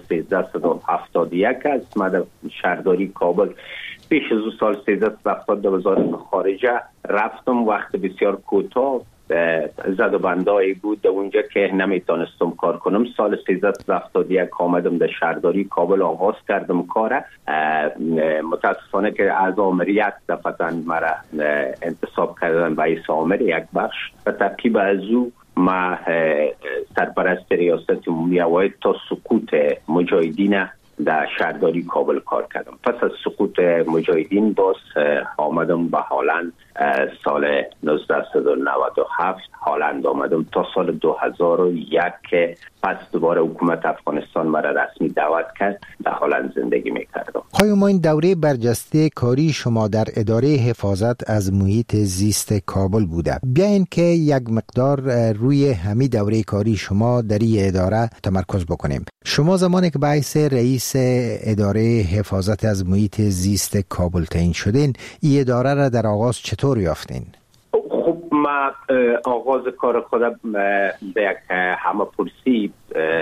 1371 است، ما در شهرداری کابل پیش از او سال 1370 در وزارت خارجه رفتم. وقت بسیار کوتاه زد و بندایی بود در اونجا که نمیتونستم کار کنم. سال 1371 آمدم در شهرداری کابل آغاز کردم کار. متاسفانه که از آمریت دفتن مرا انتصاب کردن به ایس آمر یک بخش و ترکیب از او ما سرپرست ریاست عمومی اوایل تا سقوط مجاهدین در شهرداری کابل کار کردم. پس از سقوط مجاهدین باز آمدم به هالند سال 1997 هالند آمدم تا سال 2001 که پس دوباره حکومت افغانستان مرا رسمی دعوت کرد در هالند زندگی میکردم. آیا ما این دوره برجسته کاری شما در اداره حفاظت از محیط زیست کابل بوده؟ بیاین که یک مقدار روی همین دوره کاری شما در این اداره تمرکز بکنیم. شما زمانی که باعث رئیس اداره حفاظت از محیط زیست کابل تعیین شدین، این اداره را در آغاز چطور یافتین؟ خب ما آغاز کار خودم به یک همه‌پرسی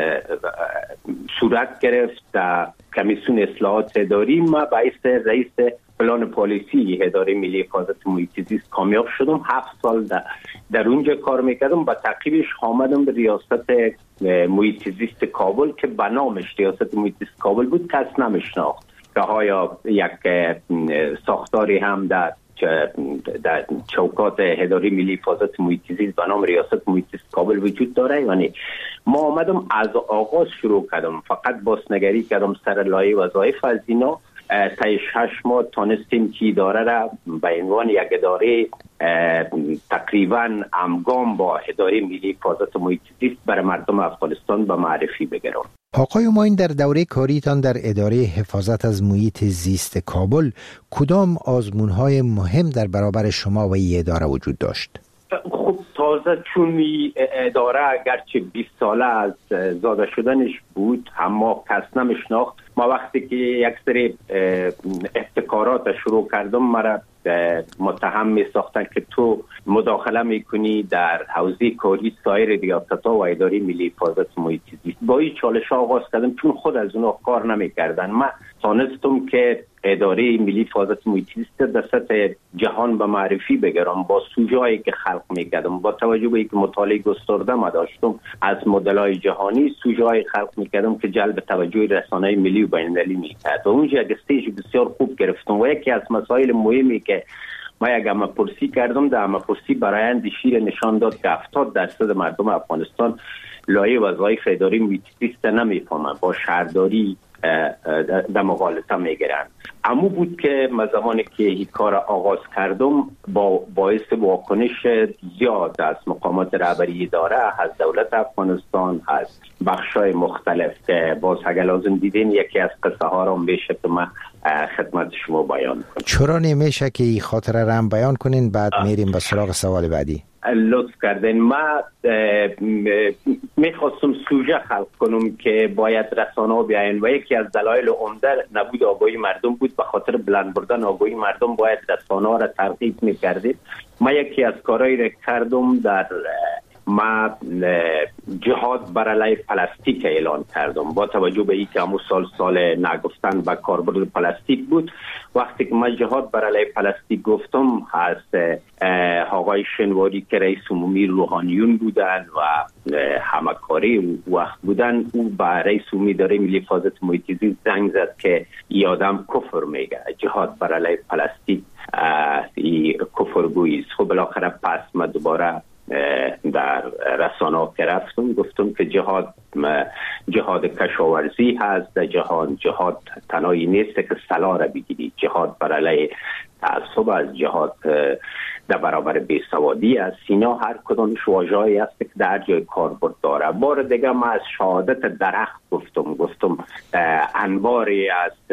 صورت گرفت در کمیسیون اصلاحات اداری. ما باعث رئیس پلان پالیسی اداره ملی حفاظت محیط زیست کامیاب شدم. 7 سال در اونجا کار میکردم. با تعقیبش آمدم به ریاست محیط زیست کابل که به نامش ریاست محیط زیست کابل بود، کس نمیشناخت که آیا یک ساختاری هم در چوکات اداره ملی حفاظت محیط زیست به نام ریاست محیط زیست کابل وجود داره. یعنی ما آمدم از آغاز شروع کردم، فقط بازنگری کردم سر لایه وظایف از اینا. تا 6 ماه تانستیم که اداره را به عنوان یک اداره تقریبا همگام با اداره ملی حفاظت محیط زیست برای مردم افغانستان به معرفی بگیرم. آقای ما این در دوره کاریتان در اداره حفاظت از محیط زیست کابل کدام آزمون‌های مهم در برابر شما و این اداره وجود داشت؟ خب تازه چون اداره اگرچه 20 ساله از زاده شدنش بود اما کس نمیشناخت. ما وقتی که یک سری ابتکارات شروع کردم مرا متهم می ساختن که تو مداخله میکنی در حوزه کاری سایر ریاست‌ها و اداره ملی حفاظت محیط زیست. با این چالش آغاز کردم چون خود از اونها کار نمیکردن. من تانستم که اداره ملی حفاظت محیط زیست در سطح جهان به معرفی بگیرم با سوژه‌ای که خلق میکردم. با توجه به اینکه مطالعه گسترده ما داشتم از مدل‌های جهانی، سوژه‌ای خلق میکردم که جلب توجه رسانه‌های ملی و بین‌المللی میکرد و اونجا یک استیج بسیار خوب گرفتم. و یکی از مسائل مهمی که ما یک همه‌پرسی کردم، در همه‌پرسی برآیند شیر نشان داد که 70% مردم افغانستان لایه وظایف اداره محیط زیست نمیفهمن، با شهرداری در مغالطه میگیرن. امو بود که من زمانی که این کار آغاز کردم با باعث واکنش زیاد از مقامات رهبری اداره، از دولت افغانستان، از بخشای مختلف که باز اگر لازم دیدین یکی از قصه ها رو بشه که من خدمت شما بیان کنم. چرا نمیشه که این خاطره رو هم بیان کنین بعد میریم به سراغ سوال بعدی؟ لطف کردین. ما میخواستم سوژه خلق کنم که باید رسانه ها بیاین و یکی از دلایل عمده نبود آگاهی مردم بود. به خاطر بلند بردن آگاهی مردم باید رسانه ها را ترغیب میکردید. ما یکی از کارهایی را کردم، در ما جهاد بر علیه پلاستیک اعلان کردم با توجه به اینکه همون سال نگفتن و کاربرد پلاستیک بود. وقتی که من جهاد بر علیه پلاستیک گفتم، از آقای شنواری که رئیس عمومی روحانیون بودن و همکاری وقت بودن، او با رئیس عمومی اداره ملی حفاظت محیط زیست زنگ زد که این آدم کفر میگه، جهاد بر علیه پلاستیک کفرگویی است. خب بالاخره پس ما دوباره در رسانه ها که رفتم گفتم که جهاد کشاورزی هست در جهان. جهاد تنهایی نیست که سلاح را بگیری، جهاد بر علیه تعصب از جهاد در برابر بیسوادی است. اینا هر کدامش واژه‌ای است که در جای کاربرد داره. بار دیگه ما از شهادت درخت گفتم انباری است،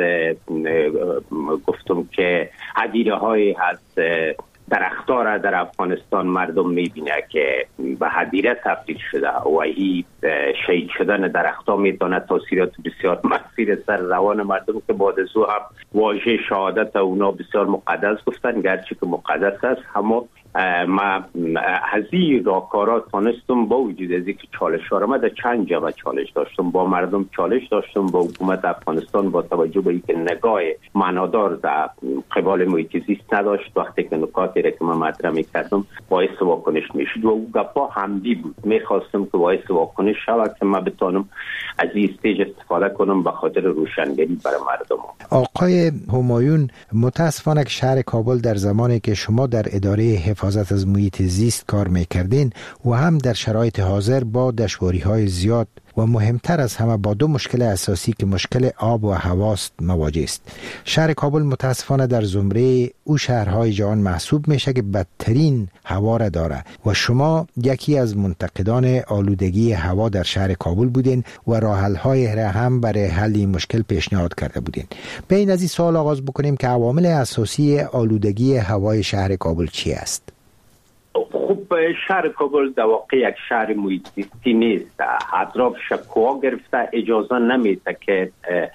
گفتم که عدیده هایی هست درخت‌ها را در افغانستان مردم می‌بینه که به حدیره تبدیل شده و این شهید شدن درخت‌ها میتونه تاثیرات بسیار منفی سر روان مردم که بعد از او هم واژه شهادت اونا بسیار مقدس گفتن، گرچه که مقدس است. اما ما از این راهکارات تانستم با وجود از اینکه چالش ها را من در چند جبهه چالش داشتم، با مردم چالش داشتم، با حکومت افغانستان با توجه به اینکه نگاه معنادار در قبال محیط زیست نداشت. وقتی که نکاتی را که من مطرح می‌کردم باعث واکنش میشد و او گپا همدی بود. میخواستم که باعث واکنش شود که من بتانم از این استیج استفاده کنم به خاطر روشنگری برای مردم. آقای همایون، متاسفانه که شهر کابل در زمانی که شما در اداره حفاظت از محیط زیست کار میکردین و هم در شرایط حاضر با دشواری‌های زیاد و مهمتر از همه با دو مشکل اساسی که مشکل آب و هواست مواجه است. شهر کابل متاسفانه در زمره او شهرهای جهان محسوب میشه که بدترین هوا را داره و شما یکی از منتقدان آلودگی هوا در شهر کابل بودین و راه حل‌های را هم برای حل این مشکل پیشنهاد کرده بودین. به این از این سوال آغاز بکنیم که عوامل اساسی آلودگی هوای شهر کابل چی است؟ خب شهر کابل در واقع یک شهر محیط زیستی نیست. اطراف شکوها گرفته اجازه نمیده که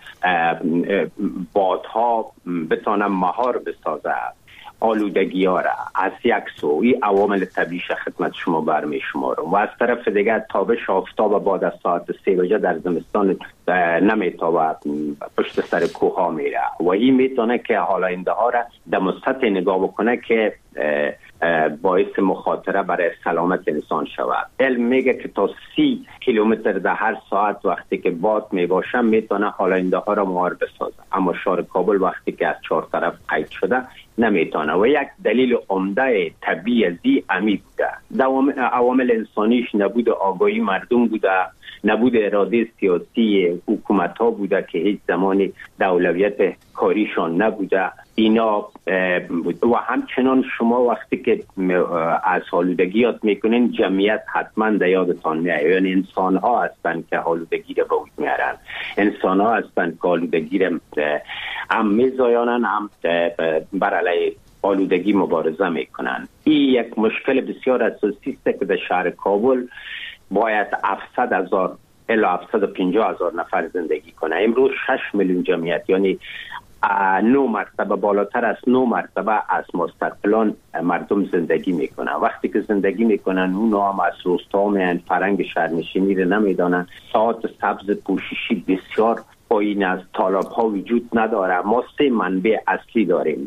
بادها بتانن مهار بسازه آلودگی ها را. از یک سو این عوامل طبیعی خدمت شما برمی شمارم و از طرف دیگر تابش آفتاب بعد از ساعت 3 بجه در زمستان نمیتابه پشت سر کوه ها میره و این میتونه که حالا اینده ها را در سطح نگاه بکنه که باعث مخاطره برای سلامت انسان شود. علم میگه که تا 30 کیلومتر در هر ساعت وقتی که باد میباشه میتونه حالا اینده ها را مهار بسازه، اما شهر کابل وقتی که از 4 طرف قید شده نمیتونه و یک دلیل عمده طبیعی امی بوده. عوامل انسانیش نبود آگاهی مردم بوده، نبود اراده سیاسی حکومت ها بوده که هیچ زمانی اولویت کاریشان نبوده. اینا و همچنان شما وقتی که از آلودگی یاد میکنین جمعیت حتما در یادتان میاد، یعنی انسان ها هستند که آلودگی را به وجود میارن، انسان ها هستند که آلودگی را هم میزایانن هم بر علیه آلودگی مبارزه میکنن. این یک مشکل بسیار اساسی است که در شهر کابل باید 700,000 الی 750,000 نفر زندگی کنه. امروز 6 میلیون جمعیت، یعنی 9 مرتبه بالاتر از 9 مرتبه از ماستر پلان مردم زندگی میکنن. وقتی که زندگی میکنن اونا هم از روستا میان، فرنگ شهرنشینی رو نمیدانن، ساعت سبز پوششی بسیار پایین از طالب ها وجود نداره. ما 3 منبع اصلی داریم: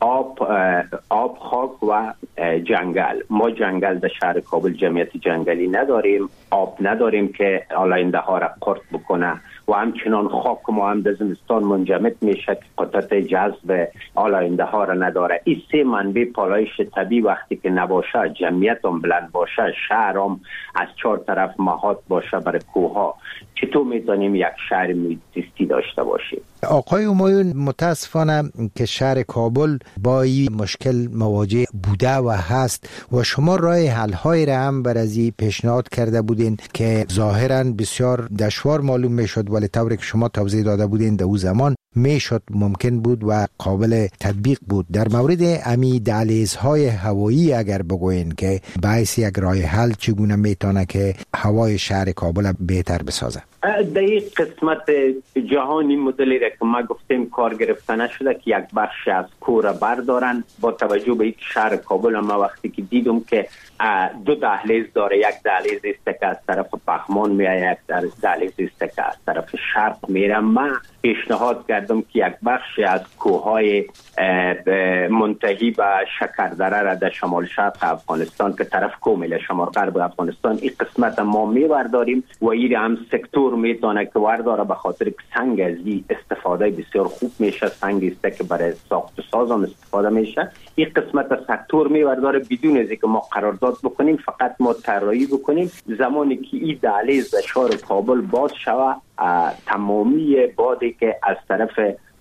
آب، خاک و جنگل. ما جنگل در شهر کابل جمعیت جنگلی نداریم، آب نداریم که آلاینده ها را قرط بکنه و همچنان خاک ما هم در زمستان منجمد میشه که قدرت جذب آلاینده ها را نداره. این 3 منبع پالایش طبیعی وقتی که نباشه، جمعیت هم بلند باشه، شهر هم از 4 طرف محاط باشه برای کوه ها، چطور میتونیم یک شهر محیط زیستی داشته باشیم؟ آقای همایون، متاسفانه که شهر کابل با این مشکل مواجه بوده و هست و شما راه حل های را هم بر از این پیشنهاد کرده بودین که ظاهرا بسیار دشوار معلوم میشد، ولی طوری که شما توضیح داده بودین در اون زمان میشد، ممکن بود و قابل تطبیق بود. در مورد امی دهلیزهای هوایی اگر بگوین که باعث یک راه حل چگونه میتونه که هوای شهر کابل بهتر بسازه؟ در این قسمت جهانی مدلی را که ما گفتیم کار گرفته نشده که یک بخش از کور بردارن. با توجه به این شهر کابل ما وقتی که دیدم که 2 دهلیز داره، یک دهلیز است که از طرف پغمان میاد، یک دهلیز است که از طرف شرق میره، من پیشنهاد کردم که یک بخش از کوههای منتهی به شکردره را در شمال شرق افغانستان که طرف کومل شمال غرب افغانستان این قسمت ما میبرداریم و این هم سکتور میتونه که ورداره، به خاطر که سنگ از این استفاده بسیار خوب میشه، سنگ است که برای ساخت و ساز هم استفاده میشه. این قسمت از سکتور میبرداره بدون از اینکه ما قرارداد بکنیم، فقط ما طراحی بکنیم. زمانی که این دهلیز در شهر کابل باز شود، تمامی بادی که از طرف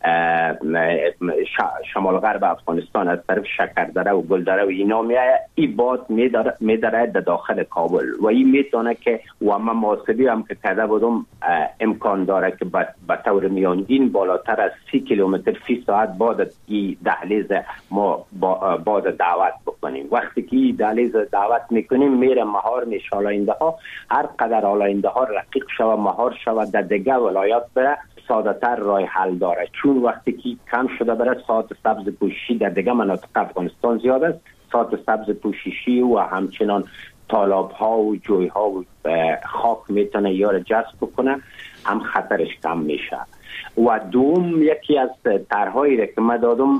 شمال غرب افغانستان از طرف شکردره و گلدره و اینا میاد، این باد میداره در داخل کابل و این میتونه که و من محاسبه هم که کرده بودم امکان داره که به طور میانگین بالاتر از 30 کیلومتر فی ساعت باد این دهلیز ما باد دعوت بکنیم. وقتی که این دهلیز دعوت میکنیم میره مهار میشه، آلاینده ها هر قدر آلاینده ها رقیق شود مهار شود در دیگه ولایات بره ساده تر راه حل داره، چون وقتی که کم شده برای ساعت سبز پوششی در دیگه مناطق افغانستان زیاد است، ساعت سبز پوششی و همچنان تالاب ها و جوی ها و خاک میتونه یار جذب بکنه، هم خطرش کم میشه. و دوم یکی از طرحهایی را که من دادم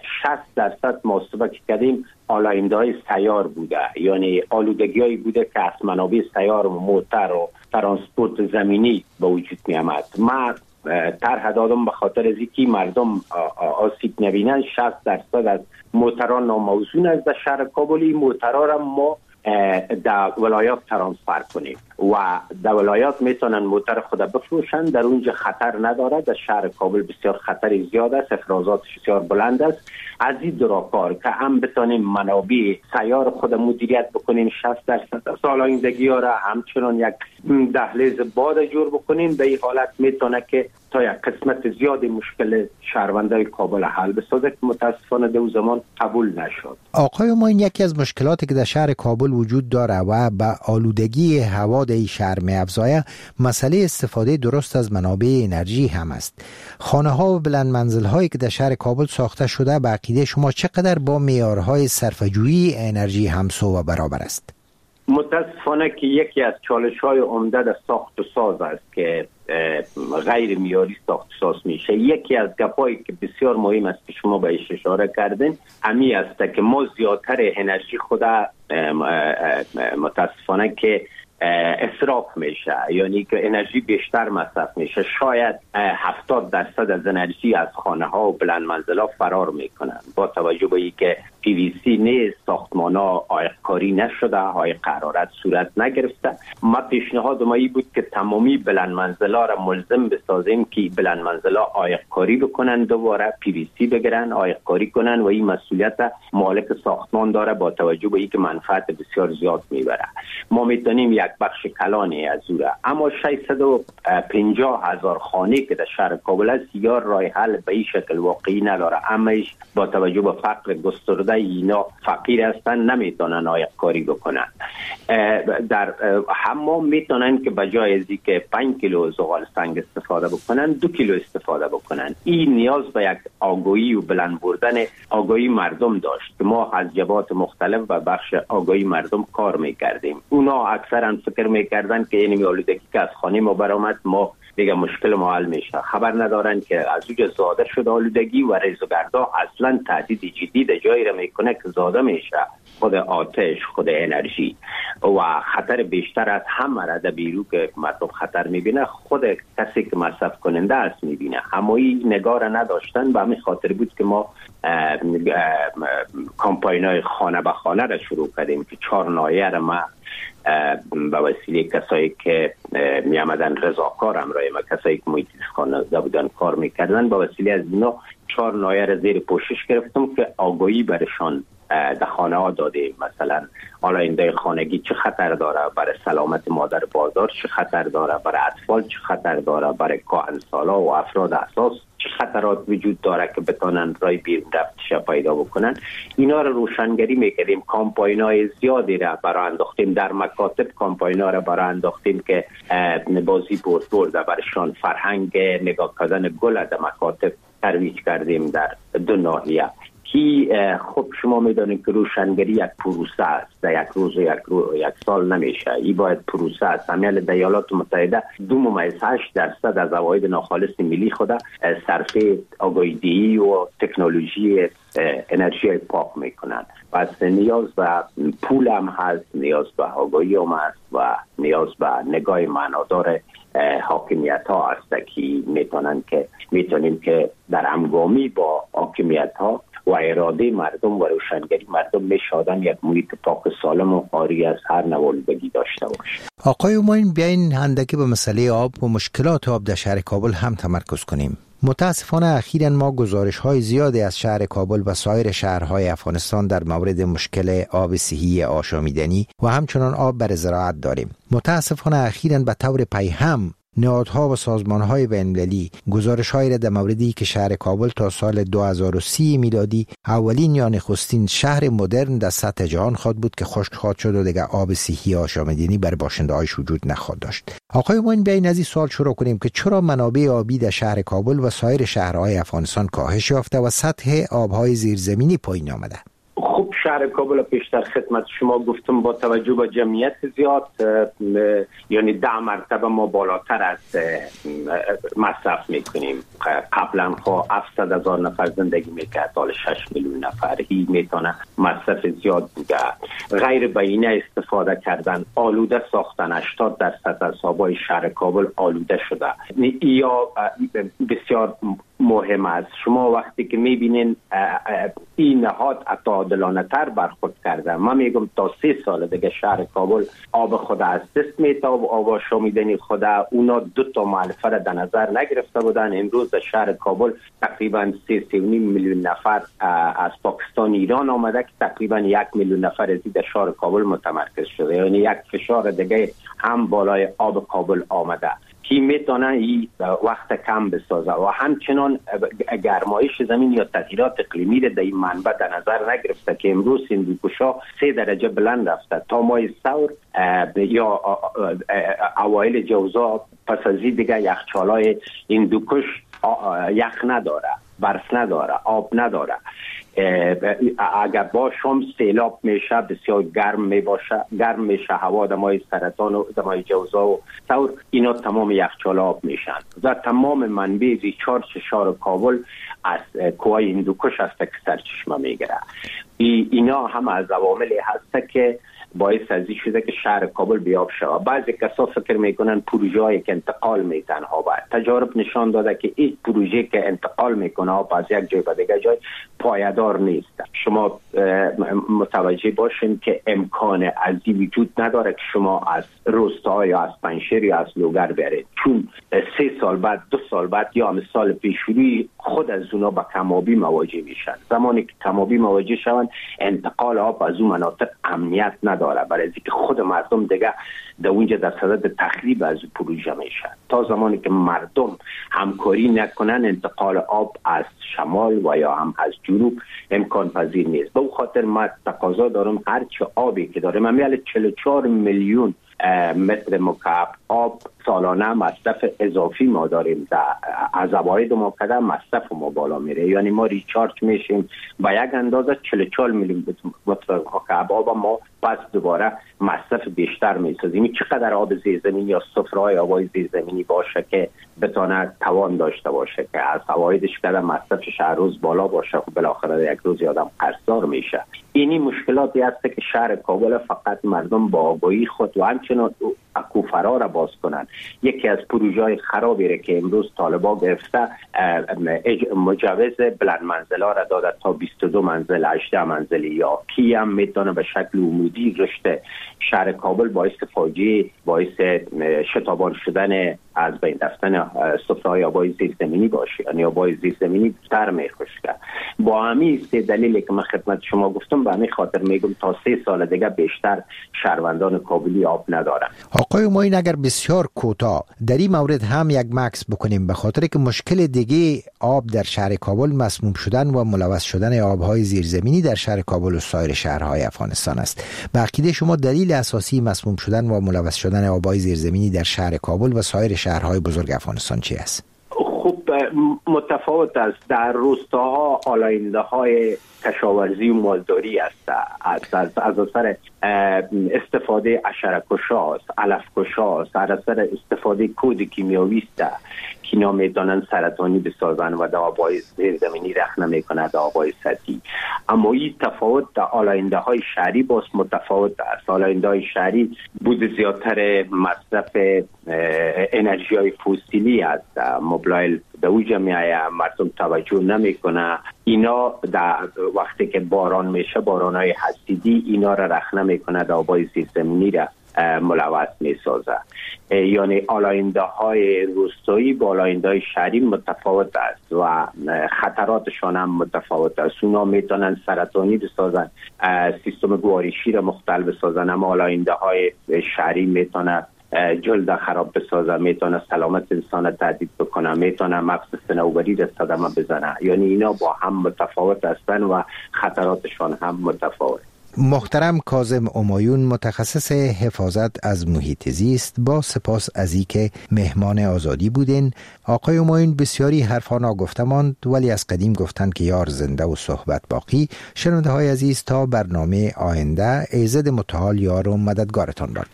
60% محاسبه که کردیم آلاینده های سیار بوده، یعنی آلودگی هایی بوده که از منابع سیار و موتر و ترانسپورت زمینی به وجود می آمد. من طرح دادم به خاطر از اینکه مردم آسیب نبینن. 60% از موتران ناموزون است در شهر کابل، موترها را ما در ولایات ترانسفر کنیم و در ولایات میتونن موتر خود بفروشن، در اونجا خطر نداره. در شهر کابل بسیار خطر زیاد است، افرازاتش بسیار بلند است. از این دو کار که هم بتونیم منابع سیار خود مدیریت بکنیم 60% سالایندگی ها را، همچنان یک دهلیز باد جور بکنیم، به این حالت میتونه که تا یک قسمت زیادی مشکل شهروندای کابل حل بسازه که متاسفانه در زمان قبول نشد. آقای ما، این یکی از مشکلاتی که در شهر کابل وجود داره و به آلودگی هوا در شهر می‌افزاید مسئله استفاده درست از منابع انرژی هم است. خانه ها و بلند منزل هایی که در شهر کابل ساخته شده به عقیده شما چقدر با معیارهای صرفه‌جویی انرژی همسو و برابر است؟ متاسفانه که یکی از چالش‌های عمده در ساخت و ساز است که غیر معیاری ساخت و ساز میشه. یکی از گپایی که بسیار مهم است که شما بهش اشاره کردین امی است که ما زیادتر انرژی خود متاسفانه که اصراف میشه، یعنی که انرژی بیشتر مصرف میشه. شاید 70% از انرژی از خانه ها و بلند منزل‌ها فرار میکنن با توجه به اینکه PVC نیست، ساختمان‌ها عایق‌کاری نشده، های قرارت صورت نگرفته. ما پیشنهاد ما بود که تمامی بلند منزل‌ها را ملزم بسازیم که بلند منزل‌ها عایق‌کاری بکنن، دوباره PVC بگیرن، عایق‌کاری کنن و این مسئولیت مالک ساختمان داره با توجه به اینکه منفعت بسیار زیاد میبره. ما میتونیم یک بخش کلانی از او را، اما 650,000 خانه که در شهر کابل است یا راه حل به این شکل واقعی نداره. اماش با توجه به فقر گسترده اینا فقیر هستن، نمیتونن عایق‌کاری بکنن. در حمام میتونن که بجای از اینکه 5 کیلو زغال سنگ استفاده بکنن 2 کیلو استفاده بکنن. این نیاز به یک آگاهی و بلند بردن آگاهی مردم داشت که ما از جبهات مختلف و بخش آگاهی مردم کار میکردیم. اونا اکثرا فکر میکردن که یعنی آلودگی که از خانه ما برآمد ما دیگه مشکل ما حل میشه. خبر ندارن که از اونجا زاده شده آلودگی و ریزگردا اصلا تهدید جدی در جایی را میکنه که زاده میشه خود آتش، خود انرژی و خطر بیشتر از همه را در بیرو که مردم خطر میبینه خود کسی که مصرف کننده است میبینه. همایی نگاه را نداشتن، به همین خاطر بود که ما کامپاینای خانه به خانه را شروع کردیم که 4 ناحیه را ما به وسیله کسایی که می آمدن رضاکار همراه ما، کسایی که محیط زیست خواننده بودن کار میکردن، به وسیله از اینا 4 نایه را زیر پوشش گرفتم که آگاهی برشان در خانه ها داده. مثلا آلاینده خانگی چه خطر داره برای سلامت مادر باردار، چه خطر داره برای اطفال، چه خطر داره برای کهنسالا و افراد اساس، چه خطرات وجود داره که بتونن رای بیرون رفتش پیدا بکنن. اینا رو روشنگری میکردیم. کامپاینای زیادی را برای انداختیم در مکاتب، کامپاینا را برای انداختیم که بازی برده برشان فرهنگ نگاه کردن گل در مکاتب ترویج کردیم در 2 ناحیه. که خب شما میدونید که روشنگری یک پروسه است، در یک روز و یک سال نمیشه. این باید پروسه است. همین در ایالات متحده 2.8% از عواید ناخالص ملی خود صرف آگاهی‌دهی و تکنولوژی انرژی پاک میکنن. پس نیاز به پول هم هست، نیاز به آگاهی هم هست و نیاز به نگاه معنادار حاکمیت ها هست که میتونیم که در همگامی با حاکمیت ها و اراده مردم و روشنگری مردم میشادن یک محیط پاک سالم و خالی از هر نوآلودگی داشته باشه. آقای اوماین، بیاین اندکی به مسئله آب و مشکلات آب در شهر کابل هم تمرکز کنیم. متاسفانه اخیراً ما گزارش‌های زیادی از شهر کابل و سایر شهرهای افغانستان در مورد مشکل آب صحی آشامیدنی و همچنان آب برای زراعت داریم. متاسفانه اخیراً به طور پیهم نهادها و سازمان‌های بین‌المللی گزارش‌هایی را در موردی که شهر کابل تا سال 2030 میلادی اولین یا نخستین شهر مدرن در سطح جهان خواهد بود که خشک خواهد شد و دیگر آب صحی آشامیدنی برای باشنده‌هاش وجود نخواهد داشت. آقای اوماین، بیاین از این سوال شروع کنیم که چرا منابع آبی در شهر کابل و سایر شهرهای افغانستان کاهش یافته و سطح آب‌های زیرزمینی پایین آمده؟ خب شهر کابل پیشتر خدمت شما گفتم با توجه به جمعیت زیاد، یعنی 10 مرتبه ما بالاتر از مصرف میکنیم. قبلا خب 700,000 نفر زندگی میکرد، حالا 6 میلیون نفر. هی میتونه مصرف زیاد بوده. غیر بیینه استفاده کردن، آلوده ساختن. 80% از آبای شهر کابل آلوده شده. یا بسیار مهم است. شما وقتی که میبینین این نهاد عادلانه تر برخورد کرده، من میگم تا 3 سال دیگه شهر کابل آب خود از دست میده و آب آشامیدنی خود اونا 2 مؤلفه را در نظر نگرفته بودن. امروز در شهر کابل تقریبا 3.5 میلیون نفر از پاکستان ایران آمده که تقریبا 1 میلیون نفر از در شهر کابل متمرکز شده. یعنی یک فشار دیگه هم بالای آب کابل آمده که میتونه این وقت کم بسازه و همچنان گرمایش زمین یا تغییرات اقلیمی را در این منبع در نظر نگرفته که امروز هندوکش‌ها 3 درجه بلند رفته. تا ماه ثور یا اوایل جوزا پس از این دیگه یخچال‌های هندوکش یخ نداره، برف نداره، آب نداره. اگر با شام سیلاب میشه، بسیار گرم میشه هوا، دمای سرطان و دمای جوزا و ثور، اینا تمام یخچال آب میشن و تمام منبع ریچارج شهر کابل از کوه هندوکش است که سرچشمه میگیره. اینا هم از عواملی هست که باعث ازی شده که شهر کابل بیاب شود. بعضی کسا فکر میکنن پروژه‌ای که انتقال میتن ها باید. تجارب نشان داده که این پروژه که انتقال میکنه ها از یک جای به دیگر جای پایدار نیست. شما متوجه باشین که امکان ازی وجود نداره که شما از روستا یا از پنشیر یا از لوگر برید، چون 3 سال بعد 2 سال بعد یا مثال پیشروی خود از اونا با کمابی مواجه میشن. زمانی که کمابی مواجه شون، انتقال آب از اون مناطق امنیت نداره، برای اینکه خود مردم دیگه در اونجا در صدد تخریب از پروژه میشن. تا زمانی که مردم همکاری نکنن، انتقال آب از شمال و یا هم از جنوب امکان پذیر نیست. به اون خاطر ما تقاضا دارم هرچه آبی که داریم، ما 44 میلیون متر مکعب آب سالانه مصرف اضافی ما داریم. از عواید ما کده مصرف ما بالا میره، یعنی ما ریچارج میشیم با یک اندازه 44 میلیون متر مکعب آب ما پس دوباره مصرف بیشتر میسازیم. چقدر آب زیرزمینی یا سفره‌های آبای زیرزمینی باشه که بتونه توان داشته باشه که از عوایدش کده مصرفش هر روز بالا باشه و بالاخره یک روز آدم قرضدار میشه. اینی مشکلاتی هست که شهر کابل فقط مردم با آگاهی خود و همچنان اکوفرا را باز کنند. یکی از پروژه‌های خرابی را که امروز طالبان گرفته مجوز بلند منزلا را داده تا 22 منزل 18 منزلی یا کی هم میتونه به شکل عمودی رشد شهر کابل باعث فاجعه باعث شتابان شدن از بین رفتن سفره‌های آبای زیرزمینی باشه، یعنی آبای زیرزمینی تر میخوشه. با همین سه دلیلی که من خدمت شما گفتم به همین خاطر میگم تا 3 سال دیگه بیشتر شهروندان کابلی آب ندارن. آقای همایون اگر بسیار کوتاه در این مورد هم یک مکس بکنیم، به خاطر که مشکل دیگه آب در شهر کابل مسموم شدن و ملوث شدن آبهای زیرزمینی در شهر کابل و سایر شهرهای افغانستان است. به عقیده شما دلیل اساسی مسموم شدن و ملوث شدن آبهای زیرزمینی در شهر کابل و سایر شهرهای بزرگ افغانستان چی است؟ خب متفاوت است. در روستاها آلاینده های کشاورزی و مالداری است. از اثر استفاده حشره‌کشاست، علف‌کشاست، از اثر استفاده کود کیمیاوی است که اینا میتونن سرطانی بسازن و در آبای زیرزمینی رخ نمیکنه در آبای سطحی. اما این تفاوت در آلاینده های شهری باز متفاوت است. آلاینده های شهری بود زیادتر مصرف انرژی های فسیلی است. موبایل در اوج میایه، مردم توجه نمیکنه. اینا در وقتی که باران میشه، باران های حسیدی اینا را رخ نمیکنه در آبای زیرزمینی را ملوث میسازه. یعنی آلاینده های روستایی با آلاینده های شهری متفاوت است و خطراتشان هم متفاوت است. اونا میتونن سرطانی بسازن، سیستم گوارشی را مختل بسازن، اما آلاینده های شهری میتونن جلد خراب بسازه، میتونه سلامت انسان تهدید بکنه، میتونه مغز صنوبری را صدمه بزنه. یعنی اینا با هم متفاوت هستند و خطراتشان هم متفاوت. محترم کاظم همایون، متخصص حفاظت از محیط زیست، با سپاس از اینکه مهمان آزادی بودین. آقای همایون بسیاری حرفا ناگفته ماند، ولی از قدیم گفتند که یار زنده و صحبت باقی. شنونده های عزیز، تا برنامه آینده، ایزد متعال یار و مددگارتان باد.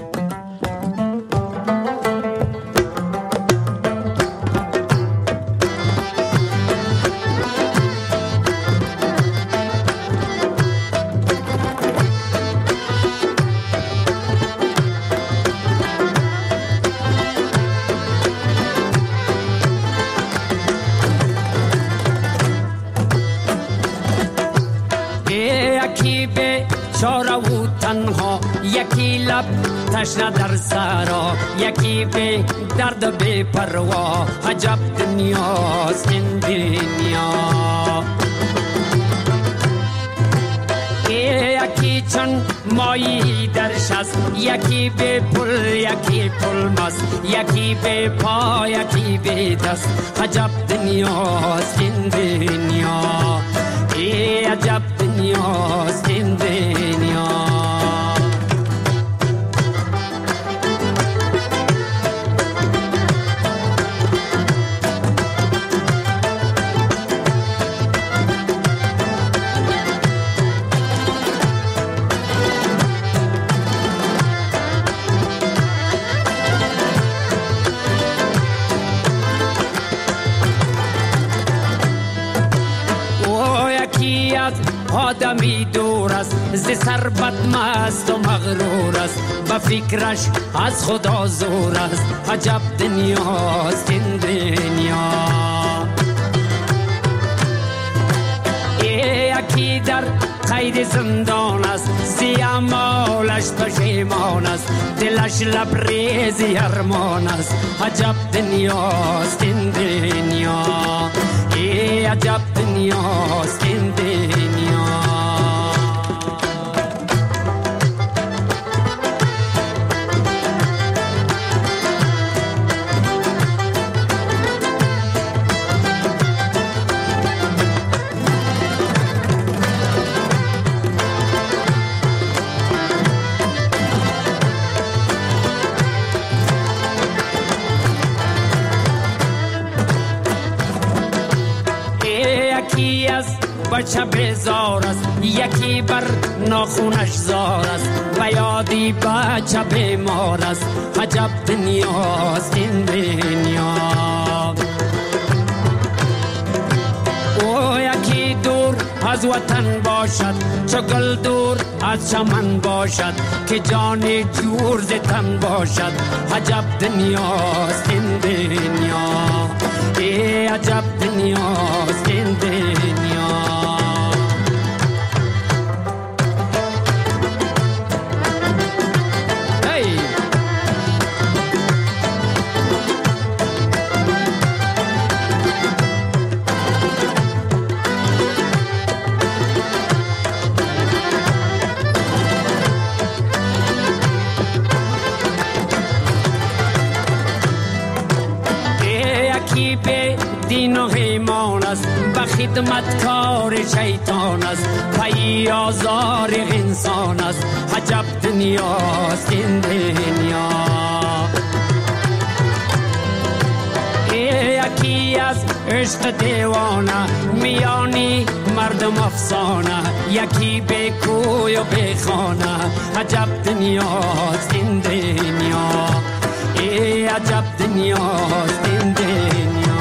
یکی لب تشنه در سرا، یکی به درد بی پروا، عجب دنیاست این دنیا. یکی چون مایی در شست، یکی به پل، یکی پل مست، یکی به پا، یکی به دست، عجب دنیاست این دنیا. عجب دنیاست این دنیا. آدمی دور است ز ثروت مست و مغرور است، به فکرش از خدا زور است، عجب دنیاست این دنیا. یکی در قید زندان است، زی اعمالش پشیمان است، دلش لبریزی ارمان است، عجب دنیاست این دنیا. عجب دنیاست این دنیا. بچه بیزار است، یکی بر ناخونش زار است، و یادی بچه بیمار است، عجب دنیاست این دنیا. او یکی دور از وطن باشد، چو گل دور از چمن باشد، که جان جور ز تن باشد. عجب دنیاست این دنیا، ای عجب دنیاست این دنیا. دین و ایمان است، به خدمتکار شیطان است، پی آزار انسان است. عجب دنیاست این دنیا، یکی از عشق دیوانه، میانی مردم افسانه، یکی به کوی و به خانه. عجب دنیاست این دنیا، ای عجب دنیاست این دنیا.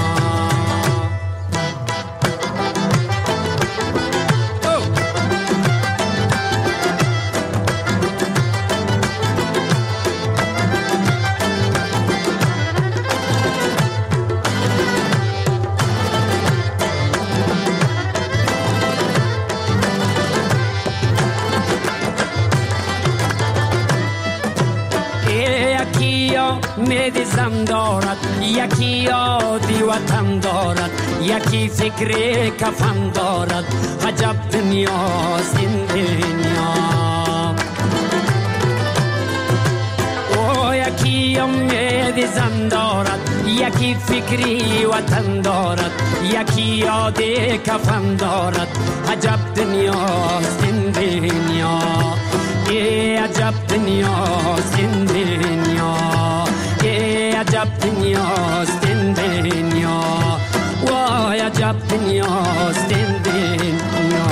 امید زن دارد، یکی یادی وطن دارد، یکی فکر کفن دارد. عجب دنیاست این دنیا، او یکی امید زن دارد، یکی فکری وطن دارد، یکی یادی کفن دارد. عجب دنیاست این دنیا، ای عجب دنیاست این دنیا، عجب دنیاست این دنیا، وای عجب دنیاست این دنیا.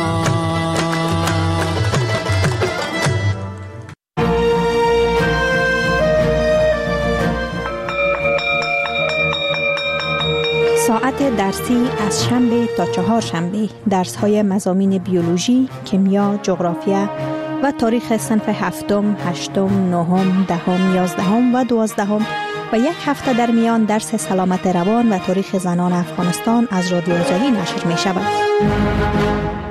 ساعت درسی از شنبه تا چهارشنبه درس‌های مضامین بیولوژی، کیمیا، جغرافیا و تاریخ صنف هفتم، هشتم، نهم، دهم، یازدهم و دوازدهم و یک هفته در میان درس سلامت روان و تاریخ زنان افغانستان از رادیو آزادی نشر می شود.